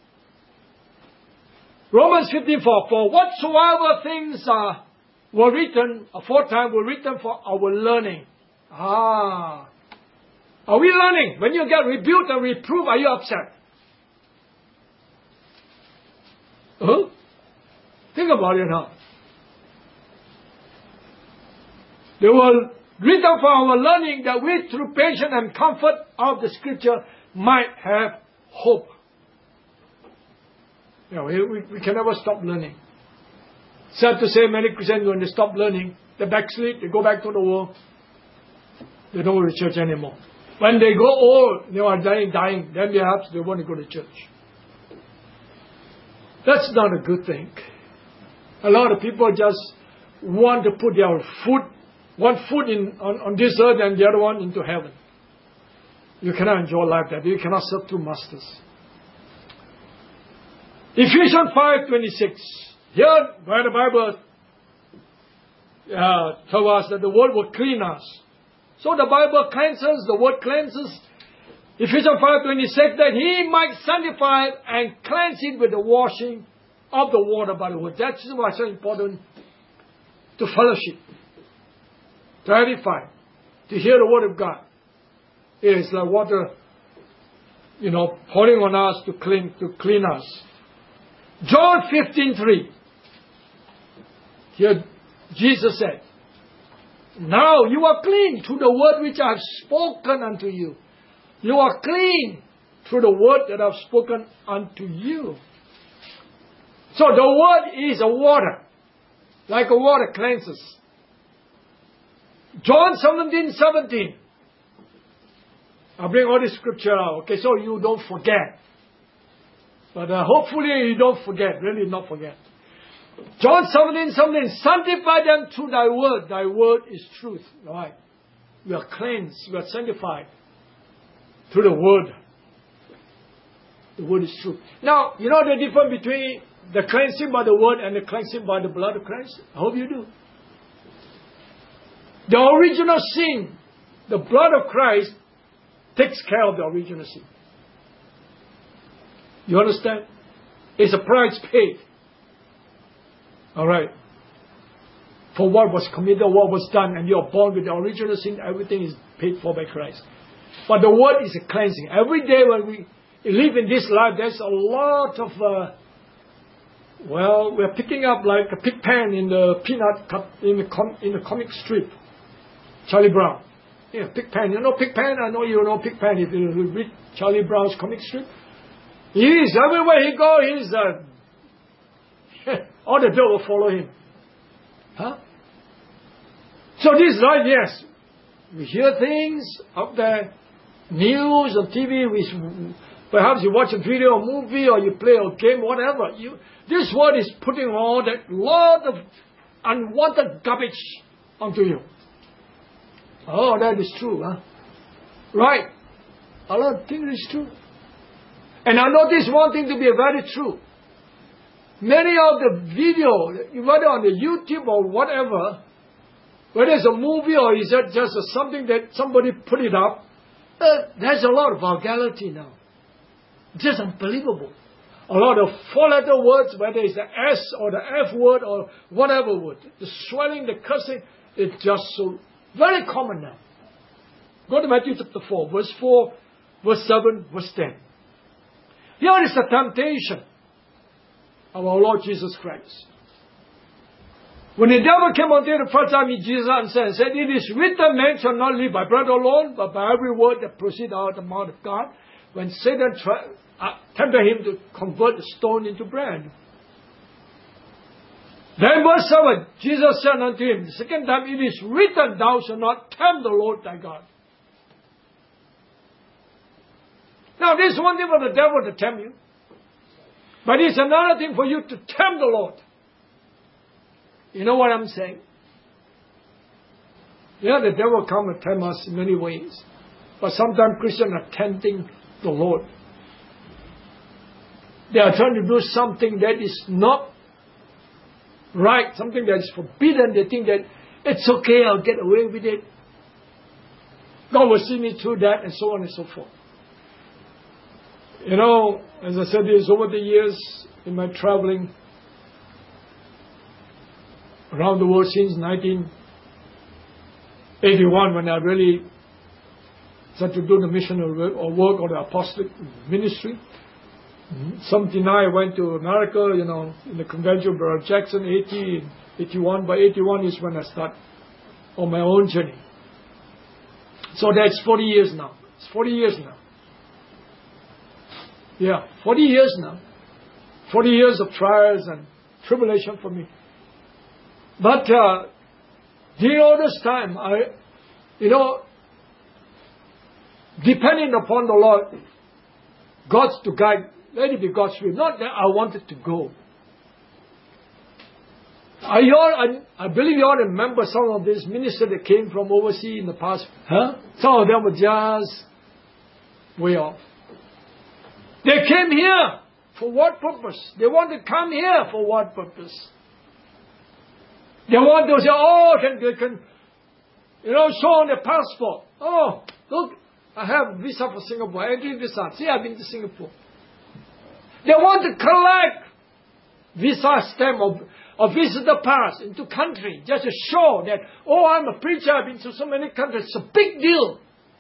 Romans 15:4. For whatsoever things were written, aforetime were written for our learning. Are we learning? When you get rebuked and reproved, are you upset? Think about it now. They were written for our learning, that we through patience and comfort of the scripture might have hope. You know, we can never stop learning. Sad to say, many Christians, when they stop learning, they backslid, they go back to the world. They don't go to church anymore. When they go old, they are dying, then perhaps they want to go to church. That's not a good thing. A lot of people just want to put their one foot on this earth and the other one into heaven. You cannot enjoy life that way. You cannot serve two masters. Ephesians 5:26. Here, where the Bible tells us that the word will clean us. So the Bible cleanses, the word cleanses. Ephesians 5:26, that he might sanctify and cleanse it with the washing of the water by the word. That's why it's so important to fellowship, to edify, to hear the word of God. It is like water, pouring on us to clean us. John 15:3. Here Jesus said, now you are clean through the word which I have spoken unto you. You are clean through the word that I have spoken unto you. So the word is a water, like a water cleanses. John 17:17. I'll bring all this scripture out, okay, so you don't forget. But hopefully you don't forget, really not forget. John 17:17, sanctify them through thy word. Thy word is truth. Right? We are cleansed, we are sanctified through the word. The word is truth. Now, you know the difference between the cleansing by the word and the cleansing by the blood of Christ? I hope you do. The original sin, the blood of Christ, takes care of the original sin. You understand? It's a price paid. Alright. For what was committed, what was done, and you are born with the original sin, everything is paid for by Christ. But the word is a cleansing. Every day when we live in this life, there's a lot of, we're picking up like a pig pen in the peanut cup, in the comic strip. Charlie Brown. Yeah, Pigpen. You know Pigpen? I know you know Pigpen if you read Charlie Brown's comic strip. He is, everywhere he goes, all the dirt will follow him. Huh? So this life, yes, we hear things out there, news on TV, perhaps you watch a video or movie or you play a game, whatever. This world is putting all that lot of unwanted garbage onto you. Oh, that is true, huh? Right. A lot of things is true. And I notice one thing to be very true. Many of the video, whether on the YouTube or whatever, whether it's a movie or is it just something that somebody put it up, there's a lot of vulgarity now. Just unbelievable. A lot of four-letter words, whether it's the S or the F word or whatever word. The swearing, the cursing, it's just so very common now. Go to Matthew chapter 4, verse 4, verse 7, verse 10. Here is the temptation of our Lord Jesus Christ. When the devil came unto him the first time, Jesus answered and said, it is written, man shall not live by bread alone, but by every word that proceeds out of the mouth of God. When Satan tempted him to convert the stone into bread. Then verse 7, Jesus said unto him, the second time, it is written, thou shalt not tempt the Lord thy God. Now this is one thing for the devil to tempt you. But it's another thing for you to tempt the Lord. You know what I'm saying? Yeah, the devil comes and tempt us in many ways. But sometimes Christians are tempting the Lord. They are trying to do something that is not right, something that is forbidden. They think that it's okay, I'll get away with it. God will see me through that, and so on and so forth. You know, as I said this, over the years in my traveling around the world since 1981, when I really started to do the missionary work or the apostolic ministry. 79, I went to America, you know, in the convention of Brother Jackson, 80, 81. By 81 is when I start on my own journey. So that's 40 years now. It's 40 years now. Yeah, 40 years now. 40 years of trials and tribulation for me. But during all this time, depending upon the Lord, God's to guide. Let it be God's will. Not that I wanted to go. I believe you all remember some of these ministers that came from overseas in the past. Some of them were just way off. They came here for what purpose? They want to come here for what purpose? They want to say, they can show on their passport. Oh, look, I have visa for Singapore. Entry visa. See, I've been to Singapore. They want to collect visa stamp or visitor pass into country just to show that, I'm a preacher, I've been to so many countries. It's a big deal.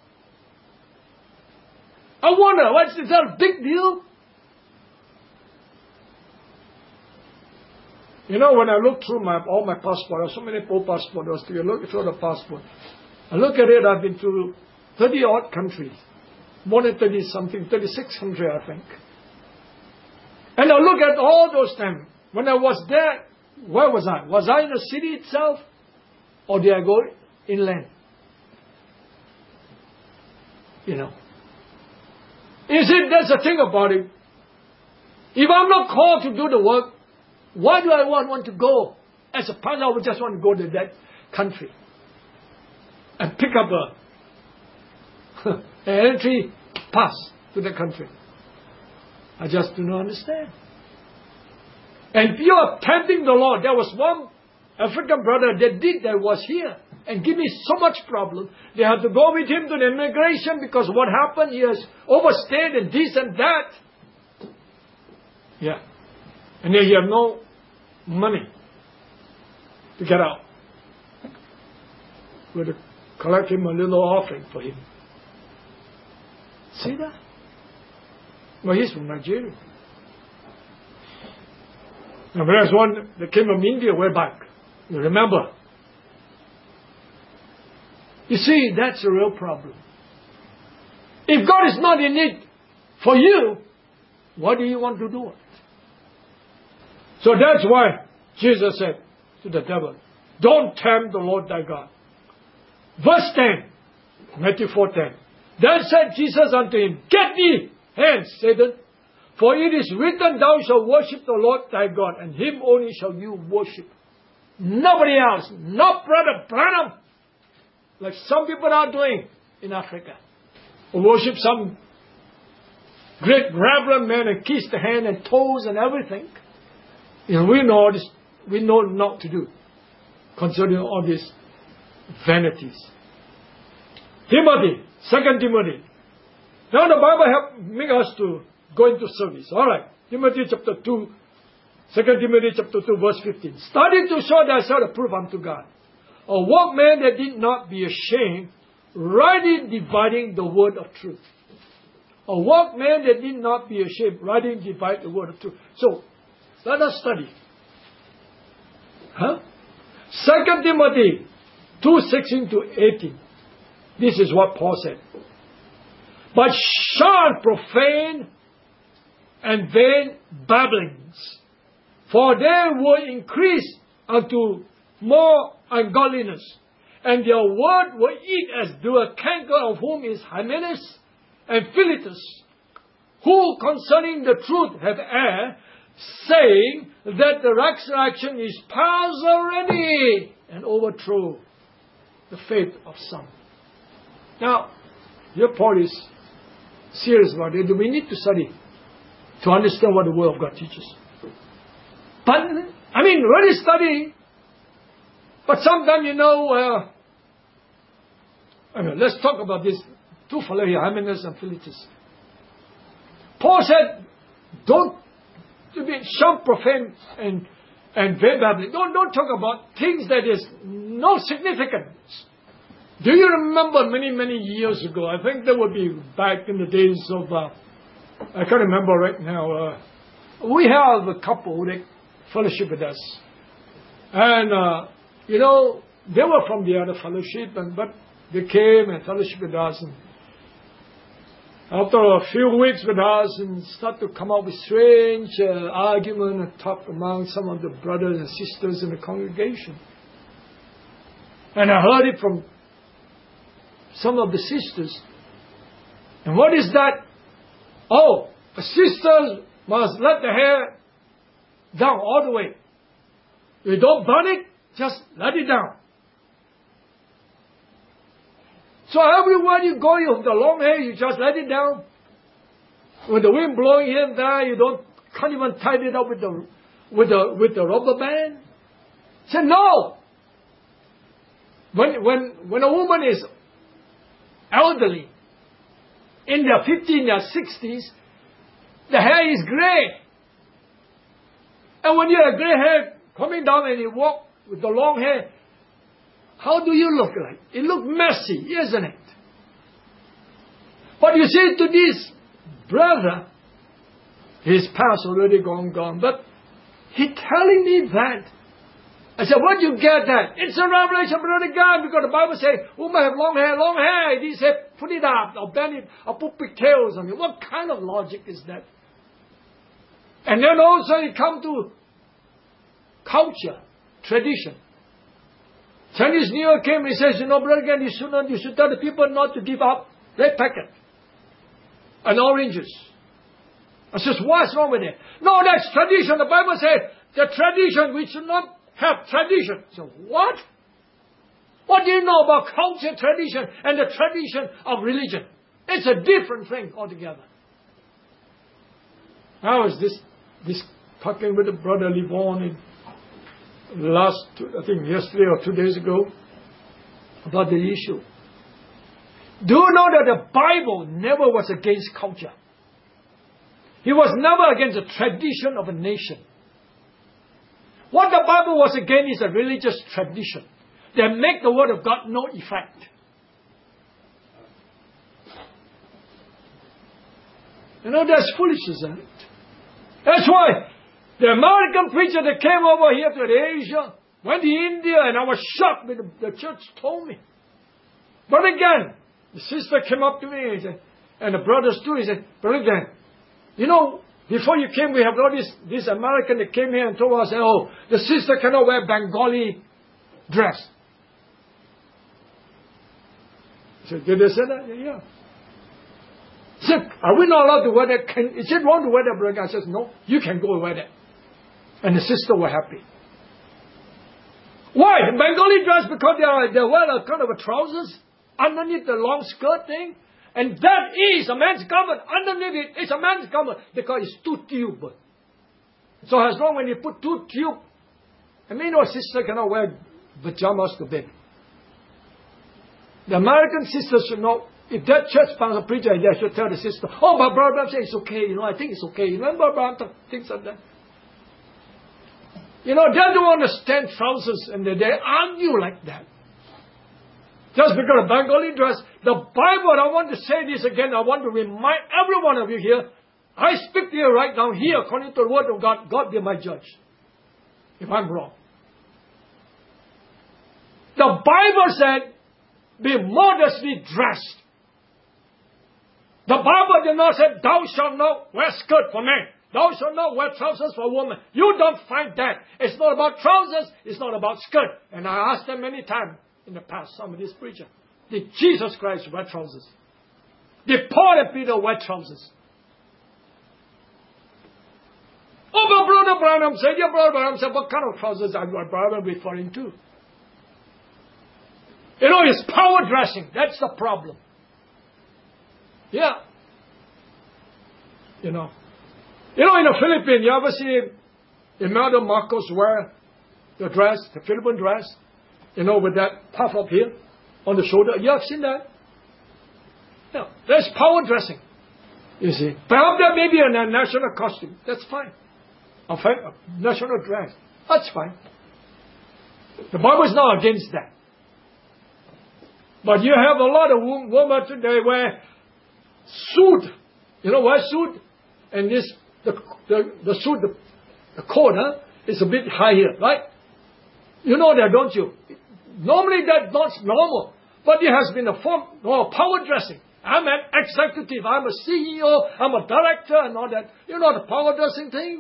I wonder, is that a big deal? When I look through all my passport, I have so many old passports, I look through the passport. I look at it, I've been to 30 odd countries. More than 30 something, 36 countries I think. And I look at all those times. When I was there, where was I? Was I in the city itself? Or did I go inland? That's the thing about it. If I'm not called to do the work, why do I want to go? As a pastor, I would just want to go to that country and pick up an entry pass to the country. I just do not understand. And you are tempting the Lord. There was one African brother that was here and give me so much problem. They had to go with him to the immigration because what happened, he has overstayed and this and that. Yeah. And then he had no money to get out. We had to collect him a little offering for him. See that? Well, he's from Nigeria. And there's one that came from India way back. You remember? You see, that's a real problem. If God is not in it for you, what do you want to do? So that's why Jesus said to the devil, don't tempt the Lord thy God. Verse 10, Matthew 4:10. Then said Jesus unto him, get thee hence, Satan, for it is written, thou shalt worship the Lord thy God, and him only shall you worship. Nobody else, not Brother Branham, like some people are doing in Africa. Worship some great reverend man and kiss the hand and toes and everything. We know this, we know not to do concerning all these vanities. Timothy, 2 Timothy. Now the Bible make us to go into service. Alright. Timothy chapter 2, 2 Timothy chapter 2 verse 15. Study to show thyself approved unto God. A workman that did not be ashamed, rightly dividing the word of truth. A workman that did not be ashamed, rightly divide the word of truth. So, let us study. 2 Timothy 2:16 to 18. This is what Paul said. But shun profane and vain babblings, for they will increase unto more ungodliness, and their word will eat as do a canker, of whom is Hymenaeus and Philetus, who concerning the truth have erred, saying that the resurrection is past already, and overthrow the faith of some. Now, here Paul is serious about it. We need to study to understand what the Word of God teaches. But, really study. But sometimes, let's talk about this. Two fellows here, Hymenaeus and Philetus. Paul said, don't shun profane and vain babbling. Don't talk about things that is no significance. Do you remember many years ago? I think that would be back in the days of, I can't remember right now. We have a couple that fellowship with us. And, they were from the other fellowship, but they came and fellowship with us. And after a few weeks with us, and start to come up with strange argument and talk among some of the brothers and sisters in the congregation. And I heard it from some of the sisters And what is that? Oh, a sister must let the hair down all the way. You don't burn it, just let it down. So everywhere you go, you have the long hair, you just let it down. When the wind blowing here and there, you can't even tie it up with the rubber band. Say no. When a woman is elderly, in their 50s, their 60s, the hair is gray. And when you have gray hair coming down and you walk with the long hair, how do you look like? It looks messy, isn't it? But you see, to this brother, his past already gone, but he telling me that. I said, where do you get that? It's a revelation, brother God, because the Bible says, woman have long hair. He said, put it up, or bend it, or put pigtails on it. What kind of logic is that? And then also it comes to culture, tradition. Chinese New Year came, he says, brother God, you should tell the people not to give up red packet and oranges. I says, what's wrong with it? No, that's tradition. The Bible says, the tradition, we should not have tradition. So what? What do you know about culture, tradition, and the tradition of religion? It's a different thing altogether. I was this talking with the brother Livon I think yesterday or 2 days ago, about the issue. Do you know that the Bible never was against culture? It was never against the tradition of a nation. What the Bible was against is a religious tradition that make the Word of God no effect. That's foolishness, isn't it? That's why the American preacher that came over here to Asia, went to India, and I was shocked when the church told me. But again, the sister came up to me and the brothers too, he said, Brother Dan, before you came, we have all this American that came here and told us, oh, the sister cannot wear Bengali dress. I said, did they say that? Yeah. He said, are we not allowed to wear that? Is it wrong to wear that, brother? I said, no, you can go and wear that. And the sister were happy. Why? The Bengali dress, because they wear a kind of a trousers underneath the long skirt thing. And that is a man's garment. Underneath it, it's a man's garment because it's two tube. So as long when you put two tube, a sister cannot wear pajamas to bed. The American sisters should know, if that church pastor preacher, they should tell the sister, oh, but Brother Branham says it's okay, I think it's okay. Remember Branham things like that. They don't understand trousers and they argue like that. Just because of Bengali dress, the Bible, I want to say this again, I want to remind every one of you here, I speak to you right now here according to the Word of God, God be my judge. If I'm wrong. The Bible said, be modestly dressed. The Bible did not say, thou shalt not wear skirt for men. Thou shalt not wear trousers for women. You don't find that. It's not about trousers. It's not about skirt. And I asked them many times in the past, some of these preachers, did Jesus Christ wear trousers? Did Paul and Peter wear trousers? Oh, but Brother Branham said, Brother Branham said, what kind of trousers are you, Brother, referring to? It's power dressing. That's the problem. Yeah. In the Philippines, you ever see Imelda Marcos wear the dress, the Philippine dress, with that puff up here on the shoulder? You have seen that? Yeah. That's power dressing. You see. Perhaps there may be a national costume. That's fine. A national dress. That's fine. The Bible is not against that. But you have a lot of women today wear suit. Wear suit, and the suit, the coat, is a bit high here, right? You know that, don't you? Normally that's not normal, but it has been a form of power dressing. I'm an executive, I'm a CEO, I'm a director, and all that. The power dressing thing.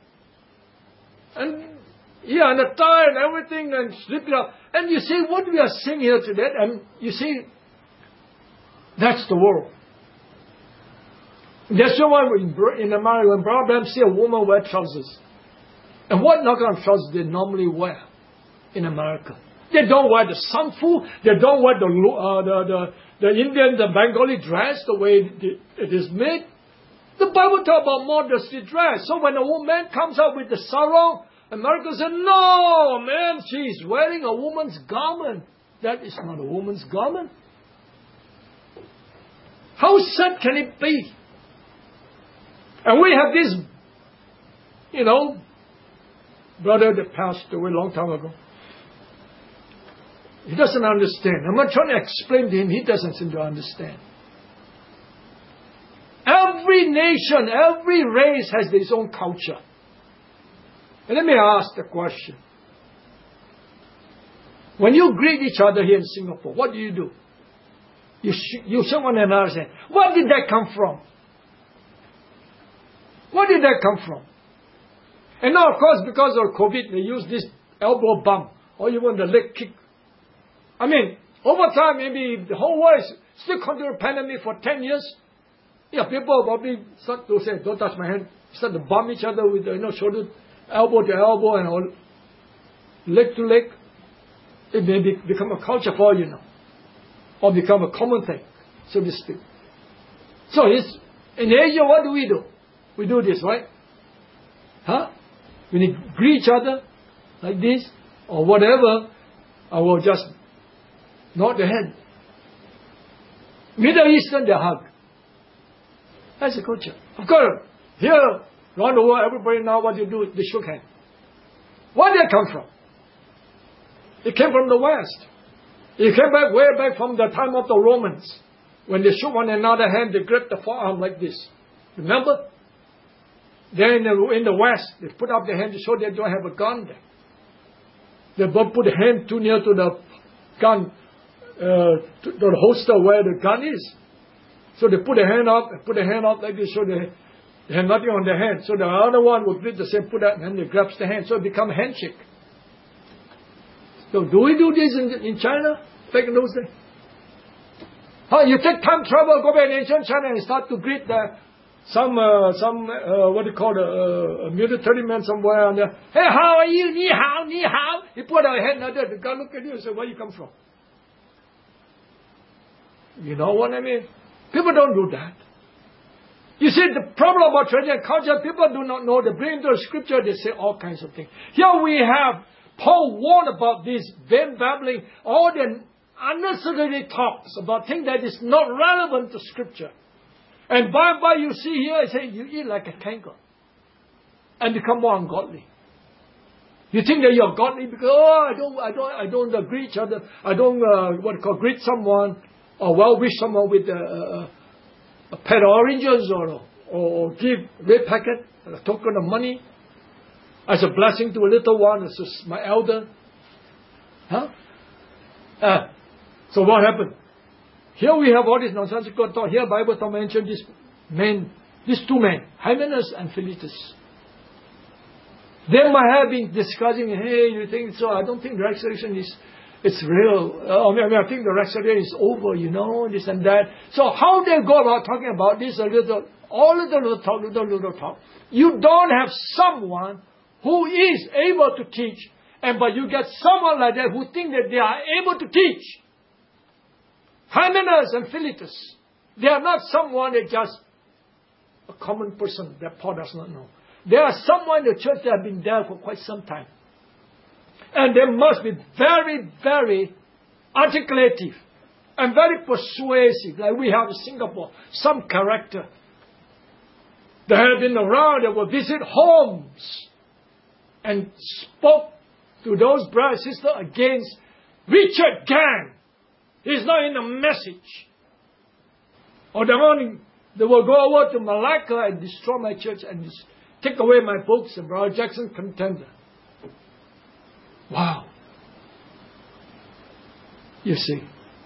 And and the tie and everything, and slip it up. And you see what we are seeing here today, and you see, that's the world. That's why in America, when Brother see a woman wear trousers, and what kind of trousers they normally wear in America? They don't wear the sanfu. They don't wear the Indian, the Bengali dress the way it is made. The Bible talks about modesty dress. So when a woman comes out with the sarong, Americans say, no, man, she's wearing a woman's garment. That is not a woman's garment. How sad can it be? And we have this, brother that passed away a long time ago. He doesn't understand. I'm not trying to explain to him. He doesn't seem to understand. Every nation, every race has its own culture. And let me ask the question. When you greet each other here in Singapore, what do? You shake one another's hand. Where did that come from? Where did that come from? And now, of course, because of COVID, they use this elbow bump or even the leg kick. I mean, over time, maybe the whole world is still continue pandemic for 10 years. Yeah, people probably start to say, don't touch my hand. Start to bump each other with, shoulder, elbow to elbow and all, leg to leg. It may become a culture for all, or become a common thing, so to speak. So in Asia, what do? We do this, right? Huh? When you greet each other like this, or whatever, I will just nod the head. Middle Eastern, they hug. That's the culture. Of course, here, around the world, everybody now what they do, they shook hands. Where did that come from? It came from the West. It came way back from the time of the Romans. When they shook one another hand, they gripped the forearm like this. Remember? Then in the West, they put up their hand to show they don't have a gun there. They don't put the hand too near to the gun, to the holster where the gun is. So they put a hand up like this, so they have nothing on their hand. So the other one will do the same, put that, and then they grabs the hand. So it becomes a handshake. So do we do this in China, back in those days? You take time, travel, go back in ancient China and start to greet some what do you call a military man somewhere on there. Hey, how are you? Ni hao, ni hao. He put out a hand like that. The guy look at you and say, where you come from? You know what I mean? People don't do that. You see, the problem about tradition and culture, people do not know. They bring into the scripture, they say all kinds of things. Here we have Paul warned about this vain babbling, all the unnecessary talks about things that is not relevant to scripture. And by and by you see here, I say, you eat like a canker and become more ungodly. You think that you're godly because, I don't greet each other. I don't, greet someone or wish someone with a pet of oranges or give red packet, a token of money as a blessing to a little one, as my elder. So what happened? Here we have all this nonsensical talk. Here Bible talk mentioned these two men, Hymenaeus and Philetus. They might have been discussing, hey, you think so? I don't think the resurrection it's real. I think the resurrection is over, this and that. So how they go about talking about this little talk. You don't have someone who is able to teach, but you get someone like that who think that they are able to teach. Hymenaeus and Philetus, they are not someone that just a common person that Paul does not know. They are someone in the church that have been there for quite some time. And they must be very, very articulative and very persuasive, like we have in Singapore, some character. They have been around, they will visit homes and spoke to those brothers and sisters against Richard Gang. He's not in the message. Or they will go over to Malacca and destroy my church and take away my books and Brother Jackson contender. Wow. You see.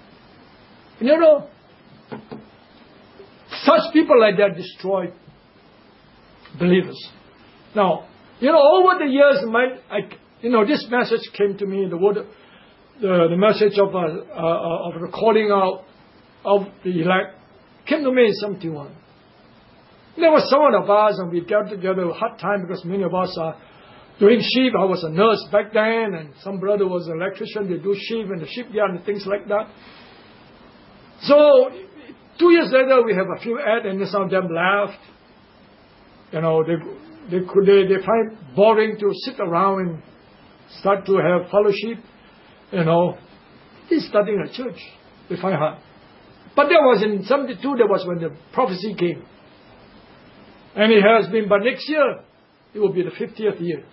Such people like that destroy believers. Now, over the years, this message came to me, the message of the calling out of the elect came to me in 71. There was someone of us, and we got together a hard time because many of us are doing sheep. I was a nurse back then, and some brother was an electrician. They do sheep in the shipyard and things like that. So 2 years later, we have a few ads, and some of them left. You know, they find boring to sit around and start to have fellowship. You know, he's starting a church. They find hard. But there was in 72. That was when the prophecy came, and it has been. But next year, it will be the 50th year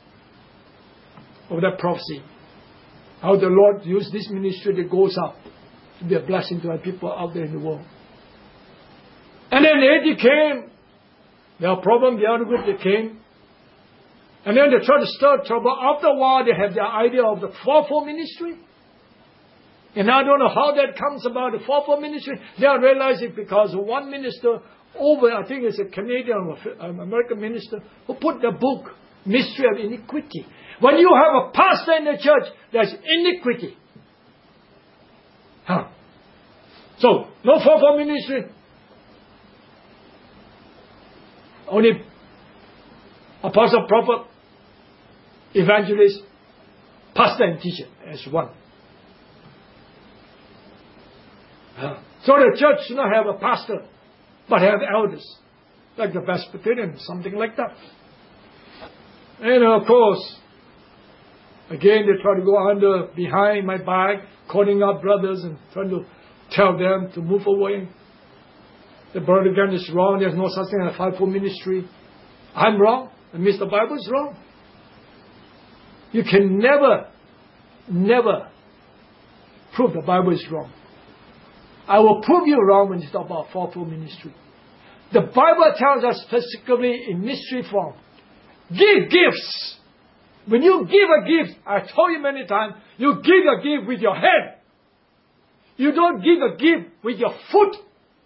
of that prophecy. How the Lord used this ministry that goes up to be a blessing to our people out there in the world. And then 80 came. There are problems, the other group that came. And then they tried to stir trouble. After a while, they have the idea of the 4-4 ministry. And I don't know how that comes about, the 4-4 ministry. They are realizing because one minister over, I think it's a Canadian or American minister, who put the book, Mystery of Iniquity. When you have a pastor in the church, there's iniquity. So, no 4-4 ministry. Only apostle, prophet, evangelist, pastor and teacher as one. So the church should not have a pastor, but have elders, like the Presbyterian, something like that. And of course, again they try to go under, behind my back, calling out brothers and trying to tell them to move away. The brother again is wrong. There's no such thing as a 5-4 ministry. I'm wrong. That means the Bible is wrong. You can never prove the Bible is wrong. I will prove you wrong when you talk about 4-4 ministry. The Bible tells us specifically in mystery form, give gifts. When you give a gift, I told you many times, you give a gift with your hand. You don't give a gift with your foot.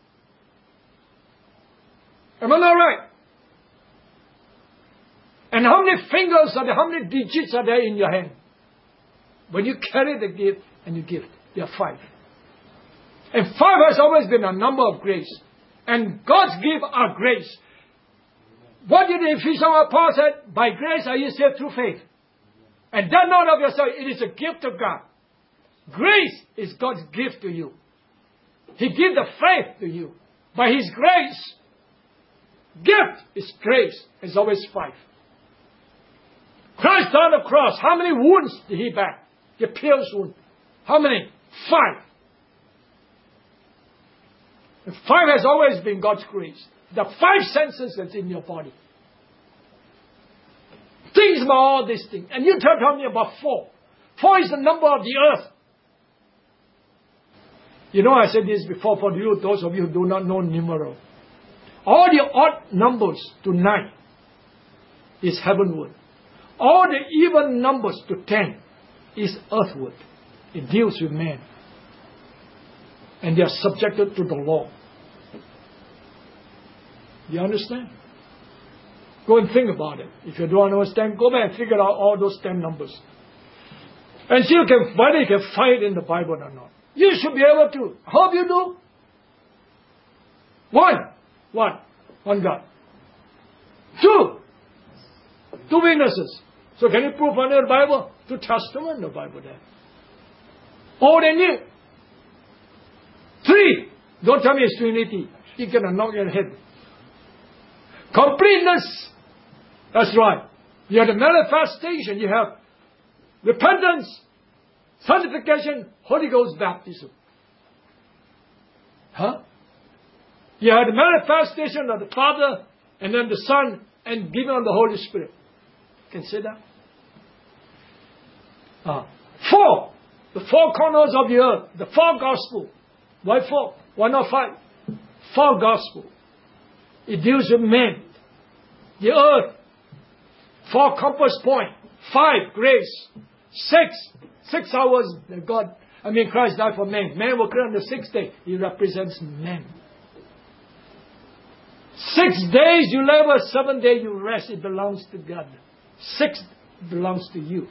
Am I not right? And how many fingers are there? How many digits are there in your hand? When you carry the gift and you give, there are 5. And 5 has always been a number of grace. And God's gift are grace. What did the Ephesians Paul said? By grace are you saved through faith. And that not of yourself, it is a gift of God. Grace is God's gift to you. He gives the faith to you. By His grace. Gift is grace. It's always 5. Christ on the cross, how many wounds did He bear? The pierced wound. How many? 5. And 5 has always been God's grace. The 5 senses that's in your body. Things about all these things. And you tell me about 4. 4 is the number of the earth. You know, I said this before for you, those of you who do not know numeral. All the odd numbers to 9 is heavenward. All the even numbers to 10 is earthward. It deals with man. And they are subjected to the law. You understand? Go and think about it. If you don't understand, go back and figure out all those 10 numbers. And see whether you can find it in the Bible or not. You should be able to. Hope you do. 1. One God. 2. 2 witnesses. So can you prove under the Bible? 2 Testament in the Bible there. Old and new. 3. Don't tell me it's Trinity. You're going to knock your head. Completeness. That's right. You have the manifestation. You have repentance, sanctification, Holy Ghost baptism. You have the manifestation of the Father and then the Son and given on the Holy Spirit. Consider. 4. The 4 corners of the earth. The 4 gospel. Why 4? Why not 5? 4 gospel. It deals with men. The earth. 4 compass point. 5 grace. 6 hours God. Christ died for men. Man will come on the 6th day. He represents men. 6 days you labor, 7 days you rest. It belongs to God. 6 belongs to you.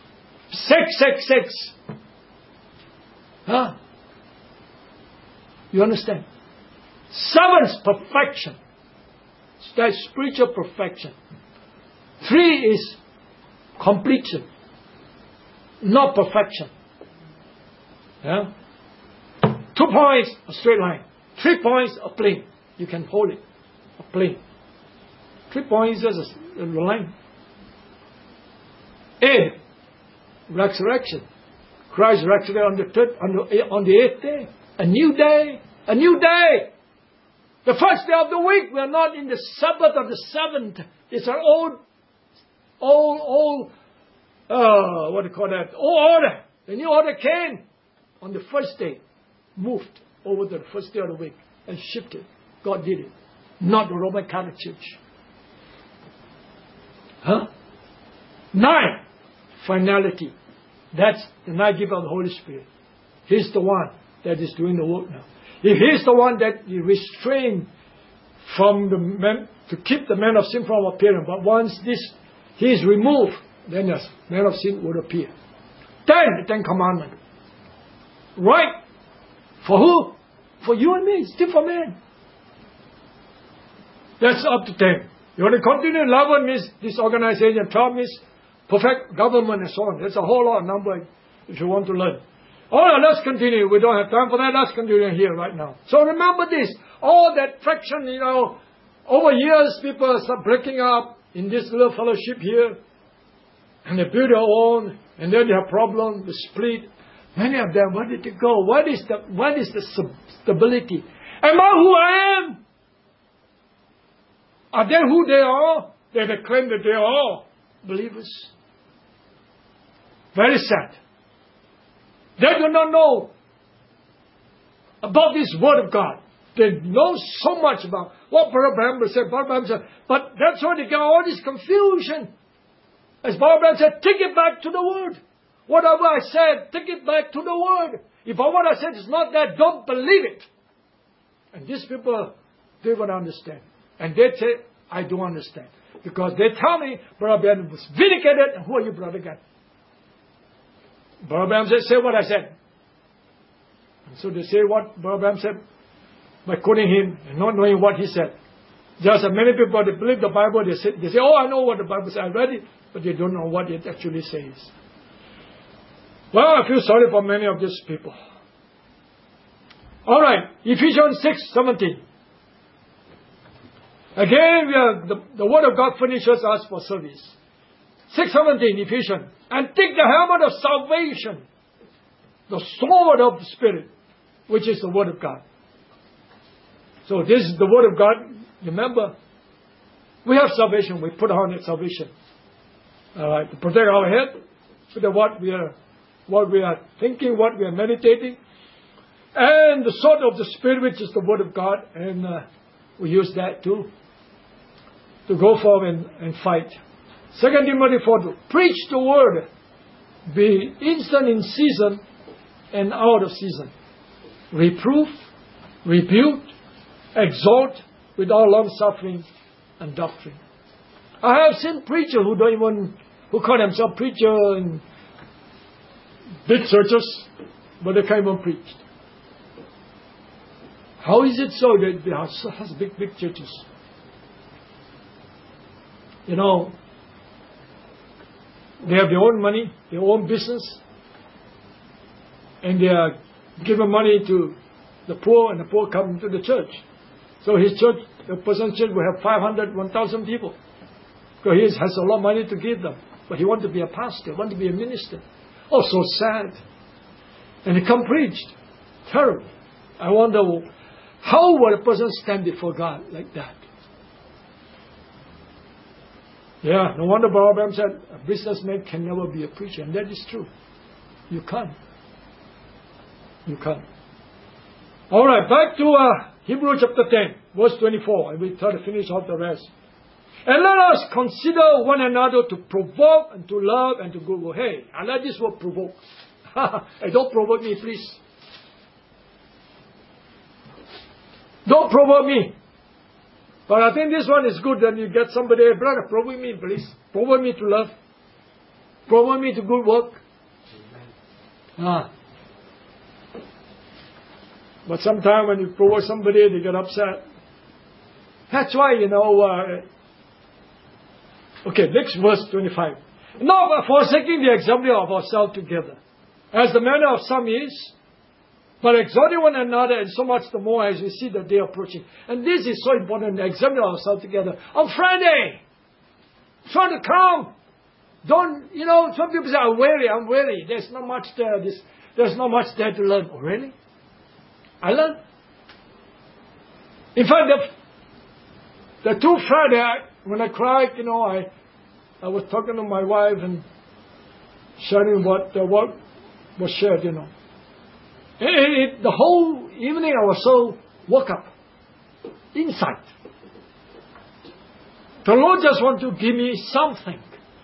6. You understand? 7's perfection. That's spiritual perfection. 3 is completion, not perfection. Yeah? 2 points, a straight line. 3 points, a plane. You can hold it, a plane. 3 points, just a line. 8, resurrection. Christ resurrected on the 8th day. A new day. A new day. The first day of the week. We are not in the Sabbath of the 7th. It's our old, what do you call that? Old order. The new order came on the first day. Moved over to the first day of the week and shifted. God did it. Not the Roman Catholic Church. 9, finality. That's the night giver of the Holy Spirit. He's the one that is doing the work now. If He's the one that you restrain from the man, to keep the man of sin from appearing, but once He is removed, then the man of sin would appear. 10, the 10 Commandments. Right? For who? For you and me. Still for man. That's up to 10. You want to continue? 11 means disorganization. 12 means perfect government and so on. There's a whole lot of number if you want to learn. All right, let's continue. We don't have time for that. Let's continue here right now. So remember this. All that fraction, over years people start breaking up in this little fellowship here. And they build their own. And then they have problems. They split. Many of them, where did they go? What is the stability? Am I who I am? Are they who they are? They claim that they are all believers. Very sad. They do not know about this Word of God. They know so much about what Brother Branham said, but that's why they get all this confusion. As Brother Branham said, take it back to the Word. Whatever I said, take it back to the Word. If what I said is not that, don't believe it. And these people, they would understand. And they say, I don't understand. Because they tell me, Brother Branham was vindicated, and who are you, Brother Branham? Brother Branham said, say what I said. And so they say what Brother Branham said by quoting him and not knowing what he said. Just as many people, they believe the Bible, they say, oh, I know what the Bible says, I read it, but they don't know what it actually says. Well, I feel sorry for many of these people. All right, Ephesians 6:17. Again, the Word of God furnishes us for service. 6:17, Ephesians. And take the helmet of salvation, the sword of the Spirit, which is the Word of God. So this is the Word of God. Remember, we have salvation. We put on that salvation. All right, to protect our head, so that what we are thinking, what we are meditating, and the sword of the Spirit, which is the Word of God, and we use that too to go forward and fight. 2 Timothy 4:2. Preach the Word, be instant in season and out of season. Reproof, rebuke, exhort with all long suffering and doctrine. I have seen preachers who call themselves preacher in big churches, but they can't even preach. How is it so that they have big churches? You know, they have their own money, their own business, and they are giving money to the poor, and the poor come to the church. So his church, the person's church, will have 500, 1,000 people. Because he has a lot of money to give them. But he wants to be a pastor, wants to be a minister. Oh, so sad. And he come preached. Terrible. I wonder, how would a person stand before God like that? Yeah, no wonder Brother Branham said, a businessman can never be a preacher. And that is true. You can't. You can't. All right, back to Hebrews chapter 10, verse 24. And we try to finish off the rest. And let us consider one another to provoke and to love and to good work. Hey, I like this word provoke. Hey, don't provoke me, please. Don't provoke me. But I think this one is good. Then you get somebody, hey, brother, provoke me, please. Provoke me to love. Provoke me to good work. But sometimes when you provoke somebody, they get upset. That's why, okay, next verse 25. Not forsaking the assembly of ourselves together, as the manner of some is, but exhorting one another, and so much the more as we see the day approaching. And this is so important, assembly ourselves together. On Friday, try to come. Don't, some people say, I'm weary. There's not much there. There's not much there to learn. Oh, really? I learned. In fact, the two Friday, when I cried, I was talking to my wife and sharing what was shared, the whole evening I was so woke up. Insight. The Lord just wants to give me something.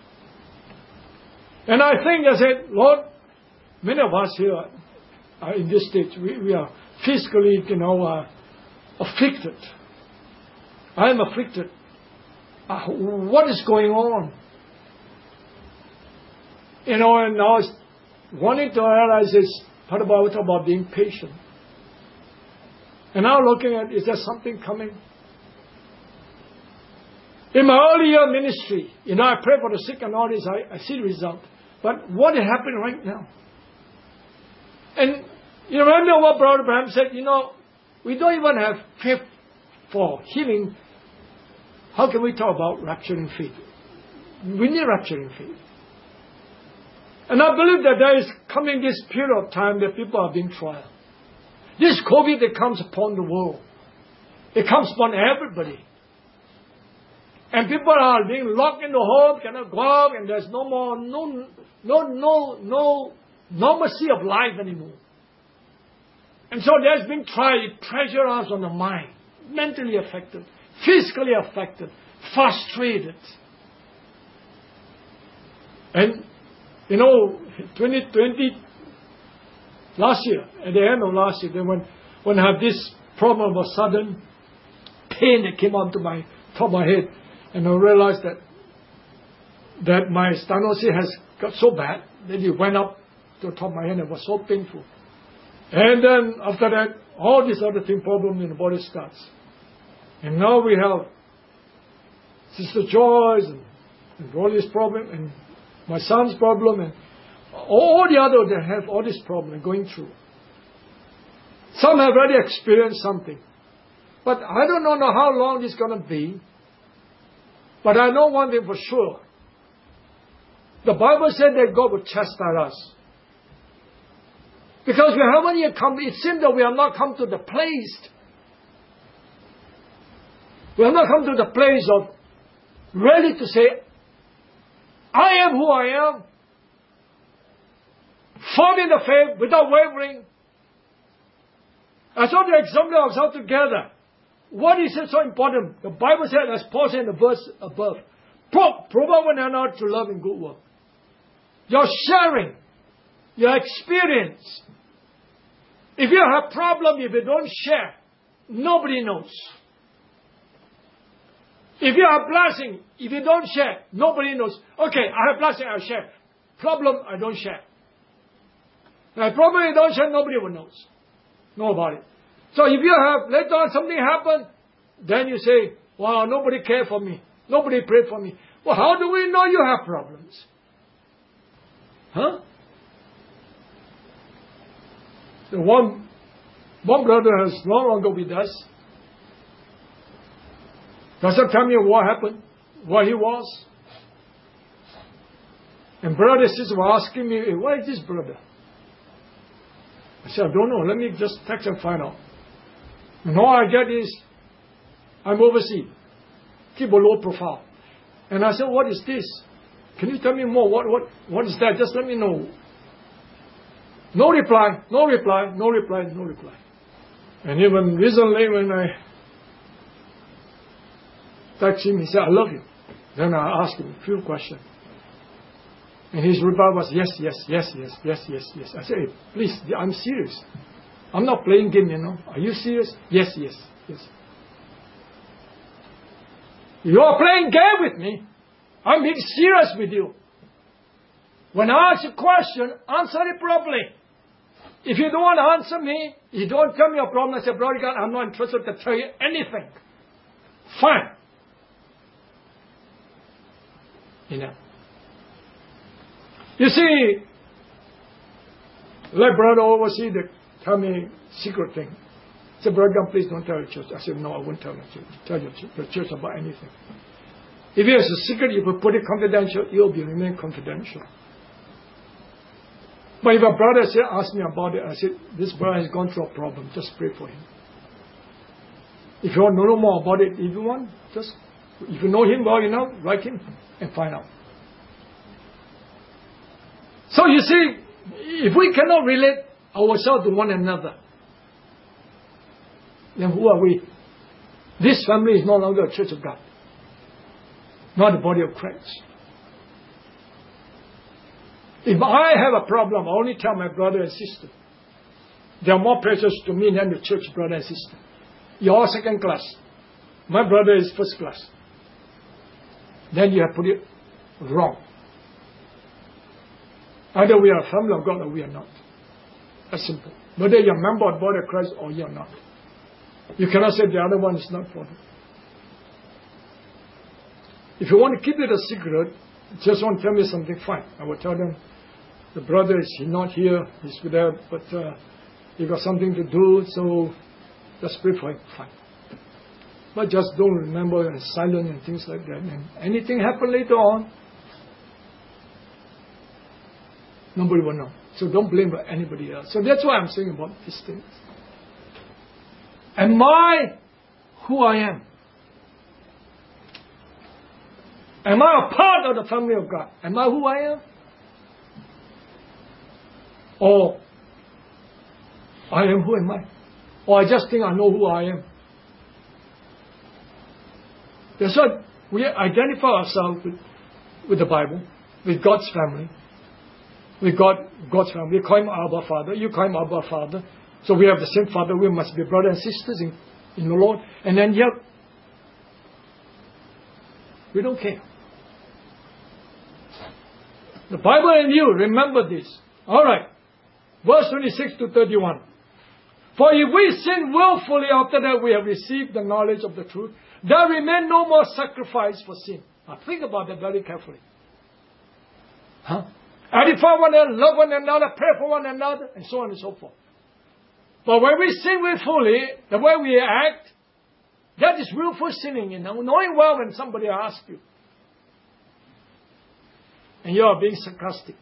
And I think I said, Lord, many of us here are in this stage. We are physically, afflicted. I am afflicted. What is going on? And I was wanting to realize this part about being patient. And now looking at, is there something coming? In my earlier ministry, I pray for the sick and all this, I see the result. But what is happening right now? And you remember what Brother Abraham said, we don't even have faith for healing. How can we talk about rapturing faith? We need rapturing faith. And I believe that there is coming this period of time that people are being tried. This COVID that comes upon the world, it comes upon everybody. And people are being locked in the home, cannot go out, and there's no more, no normalcy of life anymore. And so there's been tried, it pressure us on the mind, mentally affected, physically affected, frustrated. And 2020, last year, at the end of last year, when I had this problem of sudden pain that came onto my top of my head, and I realized that my stenosis has got so bad that it went up to the top of my head and it was so painful. And then after that, all these other problems in the body starts. And now we have Sister Joyce and all this problem, and my son's problem, and all the others that have all this problem going through. Some have already experienced something. But I don't know how long this is going to be. But I know one thing for sure. The Bible said that God would chastise us. Because we haven't yet come, it seems that we have not come to the place. We have not come to the place of ready to say, I am who I am. Firm in the faith without wavering. I saw the example of ourselves together. What is it so important? The Bible said, as Paul said in the verse above, provoke one another to love and good work. Your sharing, your experience. If you have a problem, if you don't share, nobody knows. If you have blessing, if you don't share, nobody knows. Okay, I have blessing, I share. Problem, I don't share. Now, problem you don't share, nobody will know about it. So if you have, later on something happen, then you say, wow, nobody cared for me. Nobody prayed for me. Well, how do we know you have problems? Huh? The one brother is no longer with us. Doesn't tell me what happened, where he was. And brother and sister were asking me, hey, where is this brother? I said, I don't know. Let me just text and find out. And all I get is, I'm overseas. Keep a low profile. And I said, what is this? Can you tell me more? What is that? Just let me know. No reply, no reply, no reply, no reply. And even recently when I text him, he said, I love you. Then I asked him a few questions. And his reply was, yes, yes, yes, yes, yes, yes, yes. I said, hey, please, I'm serious. I'm not playing game, Are you serious? Yes, yes, yes. You are playing game with me. I'm being serious with you. When I ask a question, answer it properly. If you don't want to answer me, you don't tell me your problem. I say, brother God, I'm not interested to tell you anything. Fine. You see, like brother overseas, they tell me secret thing. Say, Brother Gunn, please don't tell the church. I said, no, I won't tell the church about anything. If it is a secret, you could put it confidential, it will remain confidential. But if a brother asked me about it, I said, this brother has gone through a problem, just pray for him. If you want to know more about it, if you want, if you know him well enough, write him and find out. So you see, if we cannot relate ourselves to one another, then who are we? This family is no longer a church of God, not the body of Christ. If I have a problem, I only tell my brother and sister. They are more precious to me than the church brother and sister. You're all second class. My brother is first class. Then you have put it wrong. Either we are a family of God or we are not. That's simple. Whether you're a member of the body of Christ or you're not. You cannot say the other one is not for them. If you want to keep it a secret, just want to tell me something, fine. I will tell them, the brother is not here, he's there, but he got something to do, so just pray for him, fine. But just don't remember and silent and things like that. And anything happen later on, nobody will know. So don't blame anybody else. So that's why I'm saying about these things. Am I who I am? Am I a part of the family of God? Am I who I am? Or I am who am I? Or I just think I know who I am. That's why we identify ourselves with the Bible, with God's family. With God's family. We call him Abba Father. You call him Abba Father. So we have the same Father. We must be brothers and sisters in the Lord. And then yet, we don't care. The Bible and you, remember this. Alright. Verse 26 to 31. For if we sin willfully after that we have received the knowledge of the truth, there remain no more sacrifice for sin. Now think about that very carefully. Edify one another, love one another, pray for one another, and so on and so forth. But when we sin willfully, the way we act, that is willful sinning, knowing well when somebody asks you. And you are being sarcastic.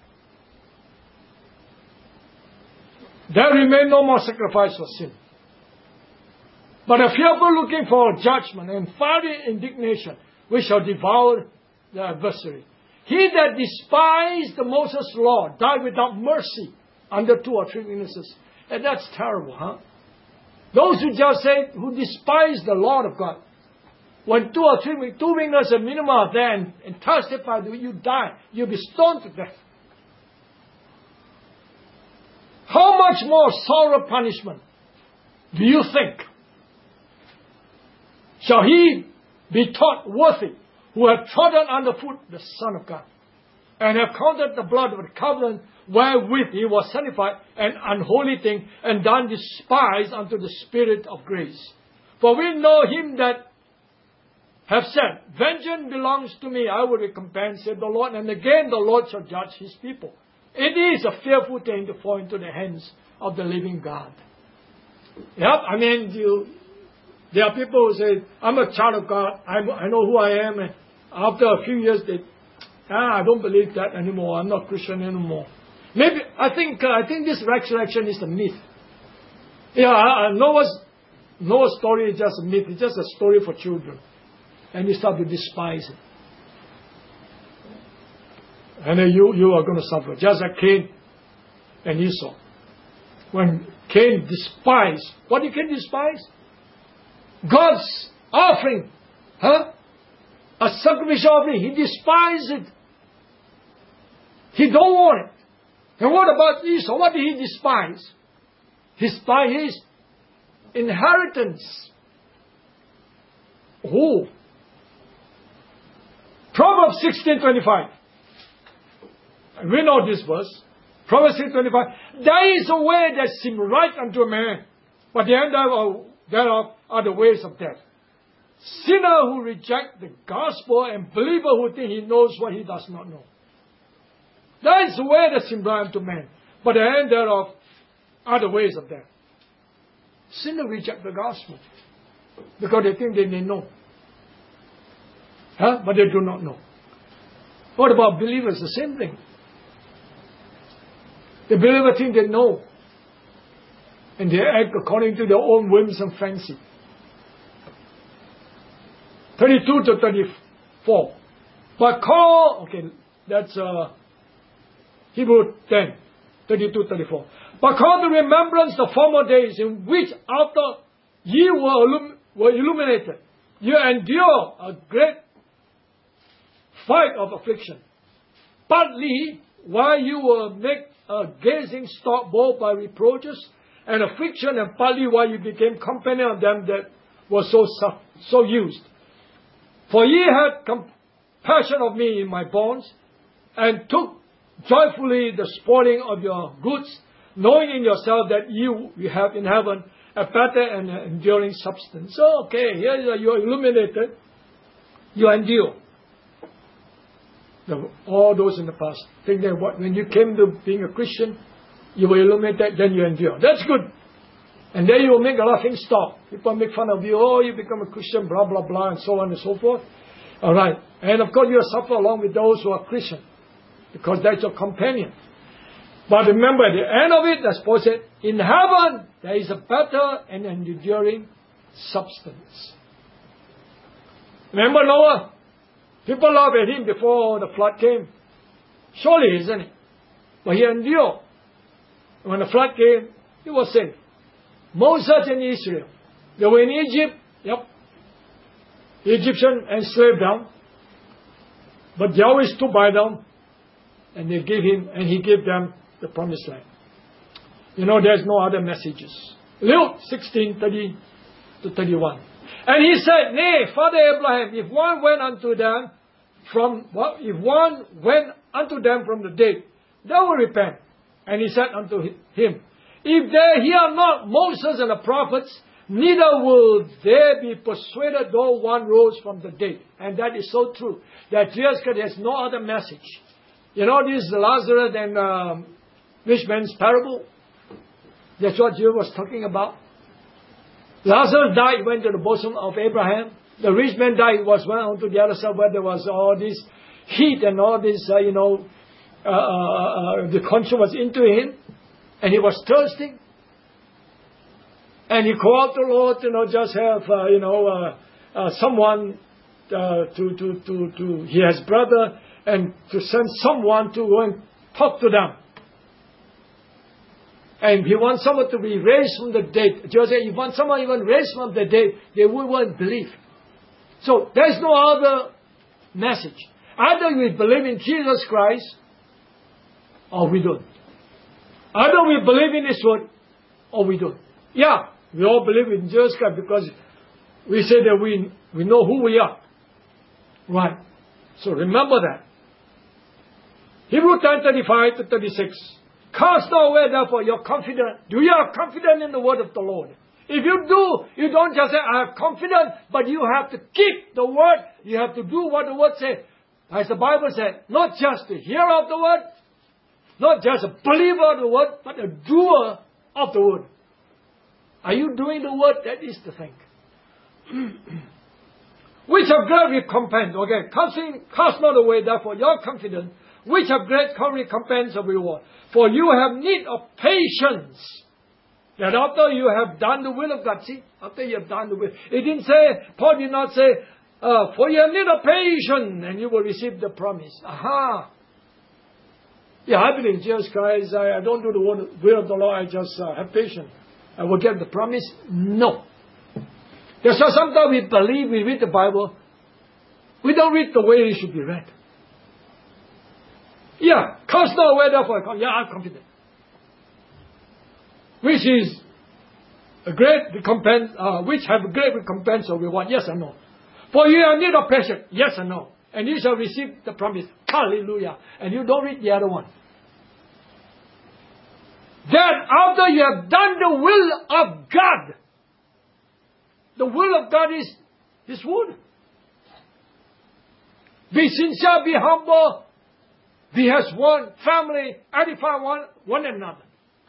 There remain no more sacrifice for sin. But a fearful looking for judgment and fiery indignation, which shall devour the adversary. He that despised the Moses' law died without mercy under 2 or 3 witnesses. And that's terrible, huh? Those who just say, who despise the law of God. When 2 or 3 witnesses minimum are there and testify that you die, you'll be stoned to death. How much more sorrow punishment do you think shall he be taught worthy who have trodden underfoot the Son of God, and have counted the blood of the covenant wherewith he was sanctified an unholy thing, and done despise unto the Spirit of grace? For we know him that have said, vengeance belongs to me, I will recompense, said the Lord. And again the Lord shall judge his people. It is a fearful thing to fall into the hands of the living God. Yep, I mean, there are people who say, I'm a child of God, I know who I am, and after a few years I don't believe that anymore, I'm not Christian anymore. Maybe, I think this resurrection is a myth. Yeah, Noah's story is just a myth, it's just a story for children. And you start to despise it. And then you are going to suffer, just like Cain and Esau. When Cain despised, what did Cain despise? God's offering, a sacrificial offering. He despised it. He don't want it. And what about Esau? What did he despise? He despised his inheritance. Oh. Proverbs 16:25. We know this verse. Proverbs 16:25. There is a way that seems right unto a man, but the end thereof are the ways of death. sinner who rejects the gospel and believer who thinks he knows what he does not know. That is the way that seems right unto man. But the end thereof are the ways of death. Sinner reject the gospel because they think they may know. But they do not know. What about believers? The same thing. The believer think they know. And they act according to their own whims and fancy. 32 to 34. But call, okay, that's Hebrew 10, 32, 34. But call to remembrance the former days in which after ye were illuminated, you endure a great fight of affliction. Partly while you were made a gazing stock both by reproaches and affliction, and partly while you became companion of them that were so used. For ye had compassion of me in my bonds, and took joyfully the spoiling of your goods, knowing in yourself that you have in heaven a better and enduring substance. So, okay, here you are illuminated, you endure. All those in the past think that when you came to being a Christian, you were illuminated, then you endure. That's good. And then you will make a lot of things stop. People make fun of you. Oh, you become a Christian, blah, blah, blah, and so on and so forth. All right. And of course, you will suffer along with those who are Christian, because that's your companion. But remember, at the end of it, as Paul said, in heaven, there is a better and enduring substance. Remember Noah? People laughed at him before the flood came. Surely, isn't it? But he endured. When the flood came, he was saved. Moses and Israel, they were in Egypt. Yep. The Egyptians enslaved them. But Yahweh stood by them, and he gave them the promised land. You know, there's no other messages. Luke 16:30 to 31. And he said, Nay, Father Abraham, if one went unto them from the dead, they will repent. And he said unto him, If they hear not Moses and the prophets, neither will they be persuaded though one rose from the dead. And that is so true. That Jesus Christ has no other message. You know, this Lazarus and rich man's parable. That's what Jesus was talking about. Lazarus died, went to the bosom of Abraham. The rich man died, went on to the other side where there was all this heat and all this, the conscience was into him. And he was thirsty. And he called the Lord, just have, someone he has brother, and to send someone to go and talk to them. And he wants someone to be raised from the dead. Jesus said, if want someone even raised from the dead, they won't believe. So there's no other message. Either we believe in Jesus Christ, or we don't. Either we believe in His word, or we don't. Yeah, we all believe in Jesus Christ because we say that we know who we are. Right. So remember that. Hebrews 10:35 to 36. Cast not away therefore your confidence. Do you have confidence in the word of the Lord? If you do, you don't just say, I have confidence, but you have to keep the word. You have to do what the word says. As the Bible said, not just a hearer of the word, not just a believer of the word, but a doer of the word. Are you doing the word? That is the thing. Which have great recompense. Okay, cast not away therefore your confidence, which have great recompense of reward. For you have need of patience. That after you have done the will of God, see, after you have done the will. It didn't say, Paul did not say, for you have need of patience, and you will receive the promise. Aha! Yeah, I believe in Jesus Christ. I don't do the will of the Lord. I just have patience. I will get the promise. No. That's why sometimes we believe, we read the Bible. We don't read the way it should be read. Yeah, cast not away therefore. Yeah, I'm confident. Which is a great recompense, which have a great recompense of reward. Yes or no? For you have need of patience. Yes or no? And you shall receive the promise. Hallelujah. And you don't read the other one. That after you have done the will of God, the will of God is His word. Be sincere, be humble, be as one family, edify one another.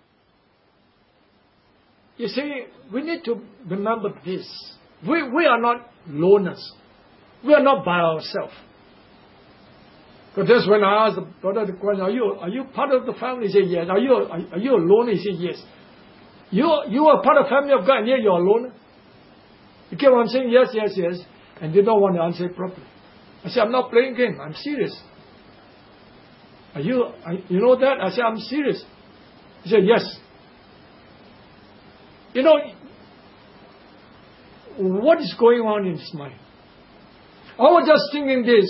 You see, we need to remember this. We are not loners. We are not by ourselves. But that's when I asked the brother the question, are you part of the family? He said, yes. Are you alone? He said, yes. You are part of the family of God and yet you're alone? You keep on saying yes, yes, yes, and you don't want to answer it properly. I said, I'm not playing game. I'm serious. You know that? I said, I'm serious. He said, yes. You know, what is going on in his mind? I was just thinking this.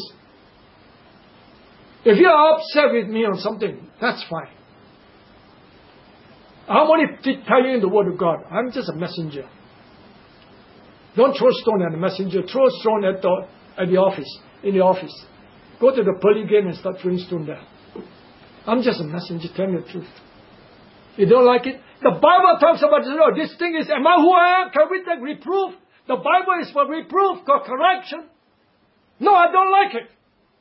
If you are upset with me on something, that's fine. I'm only telling you the word of God. I'm just a messenger. Don't throw stone at the messenger. Throw stone at the office. In the office. Go to the pearly gate and start throwing stone there. I'm just a messenger telling the truth. You don't like it? The Bible talks about this thing is, am I who I am? Can we take reproof? The Bible is for reproof, for correction. No, I don't like it.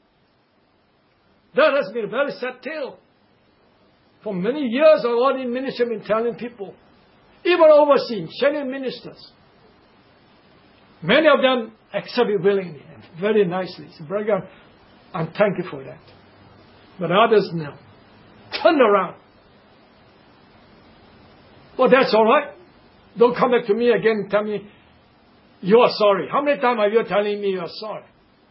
That has been a very sad tale. For many years, I've already in ministry been telling people, even overseas, sending ministers. Many of them accept it willingly and very nicely. So, brother, I'm thankful for that. But others, no. Turn around. Well, that's all right. Don't come back to me again and tell me, you are sorry. How many times are you telling me you are sorry?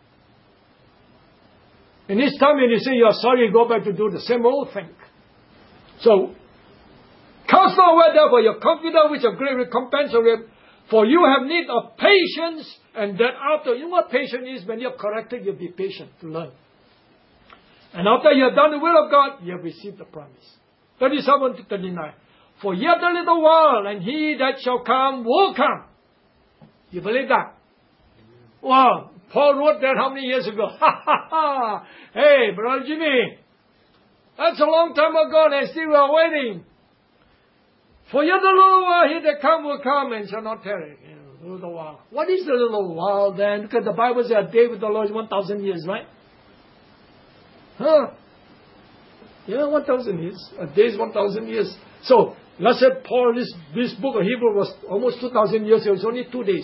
And each time when you say you are sorry, you go back to do the same old thing. So, cast not away therefore your confidence which of great recompense of it. For you have need of patience, and that after, you know what patience is? When you're corrected, you'll be patient to learn. And after you have done the will of God, you have received the promise. 37 to 39. For yet a little while, and he that shall come will come. You believe that? Wow, Paul wrote that how many years ago? Ha ha ha! Hey, Brother Jimmy, that's a long time ago, and still we are waiting. For yet a little while, he that come will come and shall not tarry. A little while. What is the little while then? Because the Bible says a day with the Lord is 1,000 years, right? Huh? Yeah, 1,000 years. A day is 1,000 years. So, let's say Paul, this book of Hebrew was almost 2,000 years. It was only 2 days.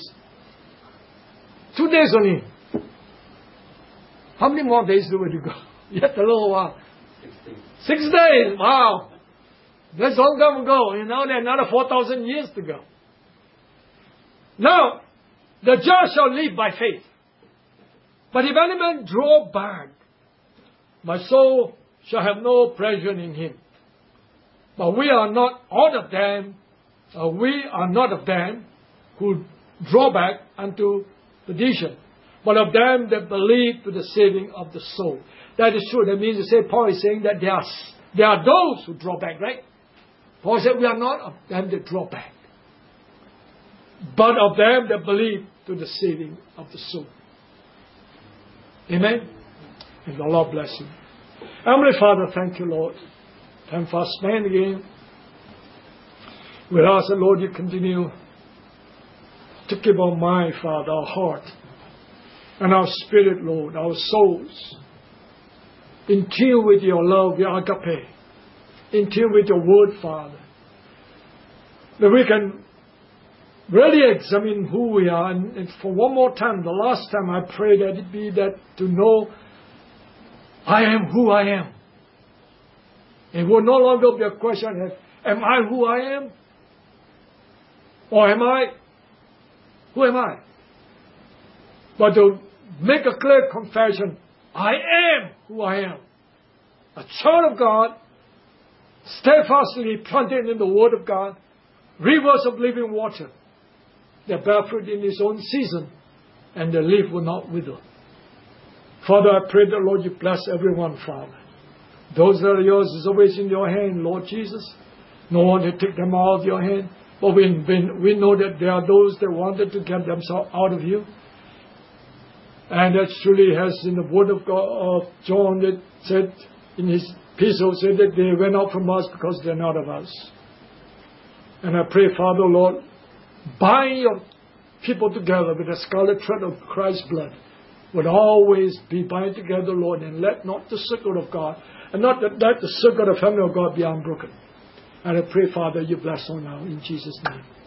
2 days only. How many more days do we go? Yet a little while. 6 days. Wow. That's long time ago. You know, there are another 4,000 years to go. Now, the just shall live by faith. But if any man draw back, my soul shall have no pleasure in him. But we are not all of them, who draw back unto perdition, but of them that believe to the saving of the soul. That is true. That means to say, Paul is saying that there are those who draw back, right? Paul said we are not of them that draw back, but of them that believe to the saving of the soul. Amen? And the Lord bless you. Heavenly Father, thank you, Lord. Time for us stand again. We ask the Lord you continue to keep our mind, Father, our heart, and our spirit, Lord, our souls, in tune with your love, your agape, in tune with your word, Father, that we can really examine who we are. And for one more time, the last time, I pray that it be that to know I am who I am. It will no longer be a question of, am I who I am? Or who am I? But to make a clear confession, I am who I am. A child of God, steadfastly planted in the Word of God, rivers of living water, that bear fruit in its own season, and the leaf will not wither. Father, I pray that, Lord, you bless everyone, Father. Those that are yours is always in your hand, Lord Jesus. No one to take them out of your hand. But we know that there are those that wanted to get themselves out of you. And that truly has in the word of God of John that said in his epistle, said that they went out from us because they're not of us. And I pray, Father, Lord, bind your people together with the scarlet thread of Christ's blood would always be bind together, Lord, and let not the circle of God, and not let the circle of family of God be unbroken. And I pray, Father, you bless all now in Jesus' name.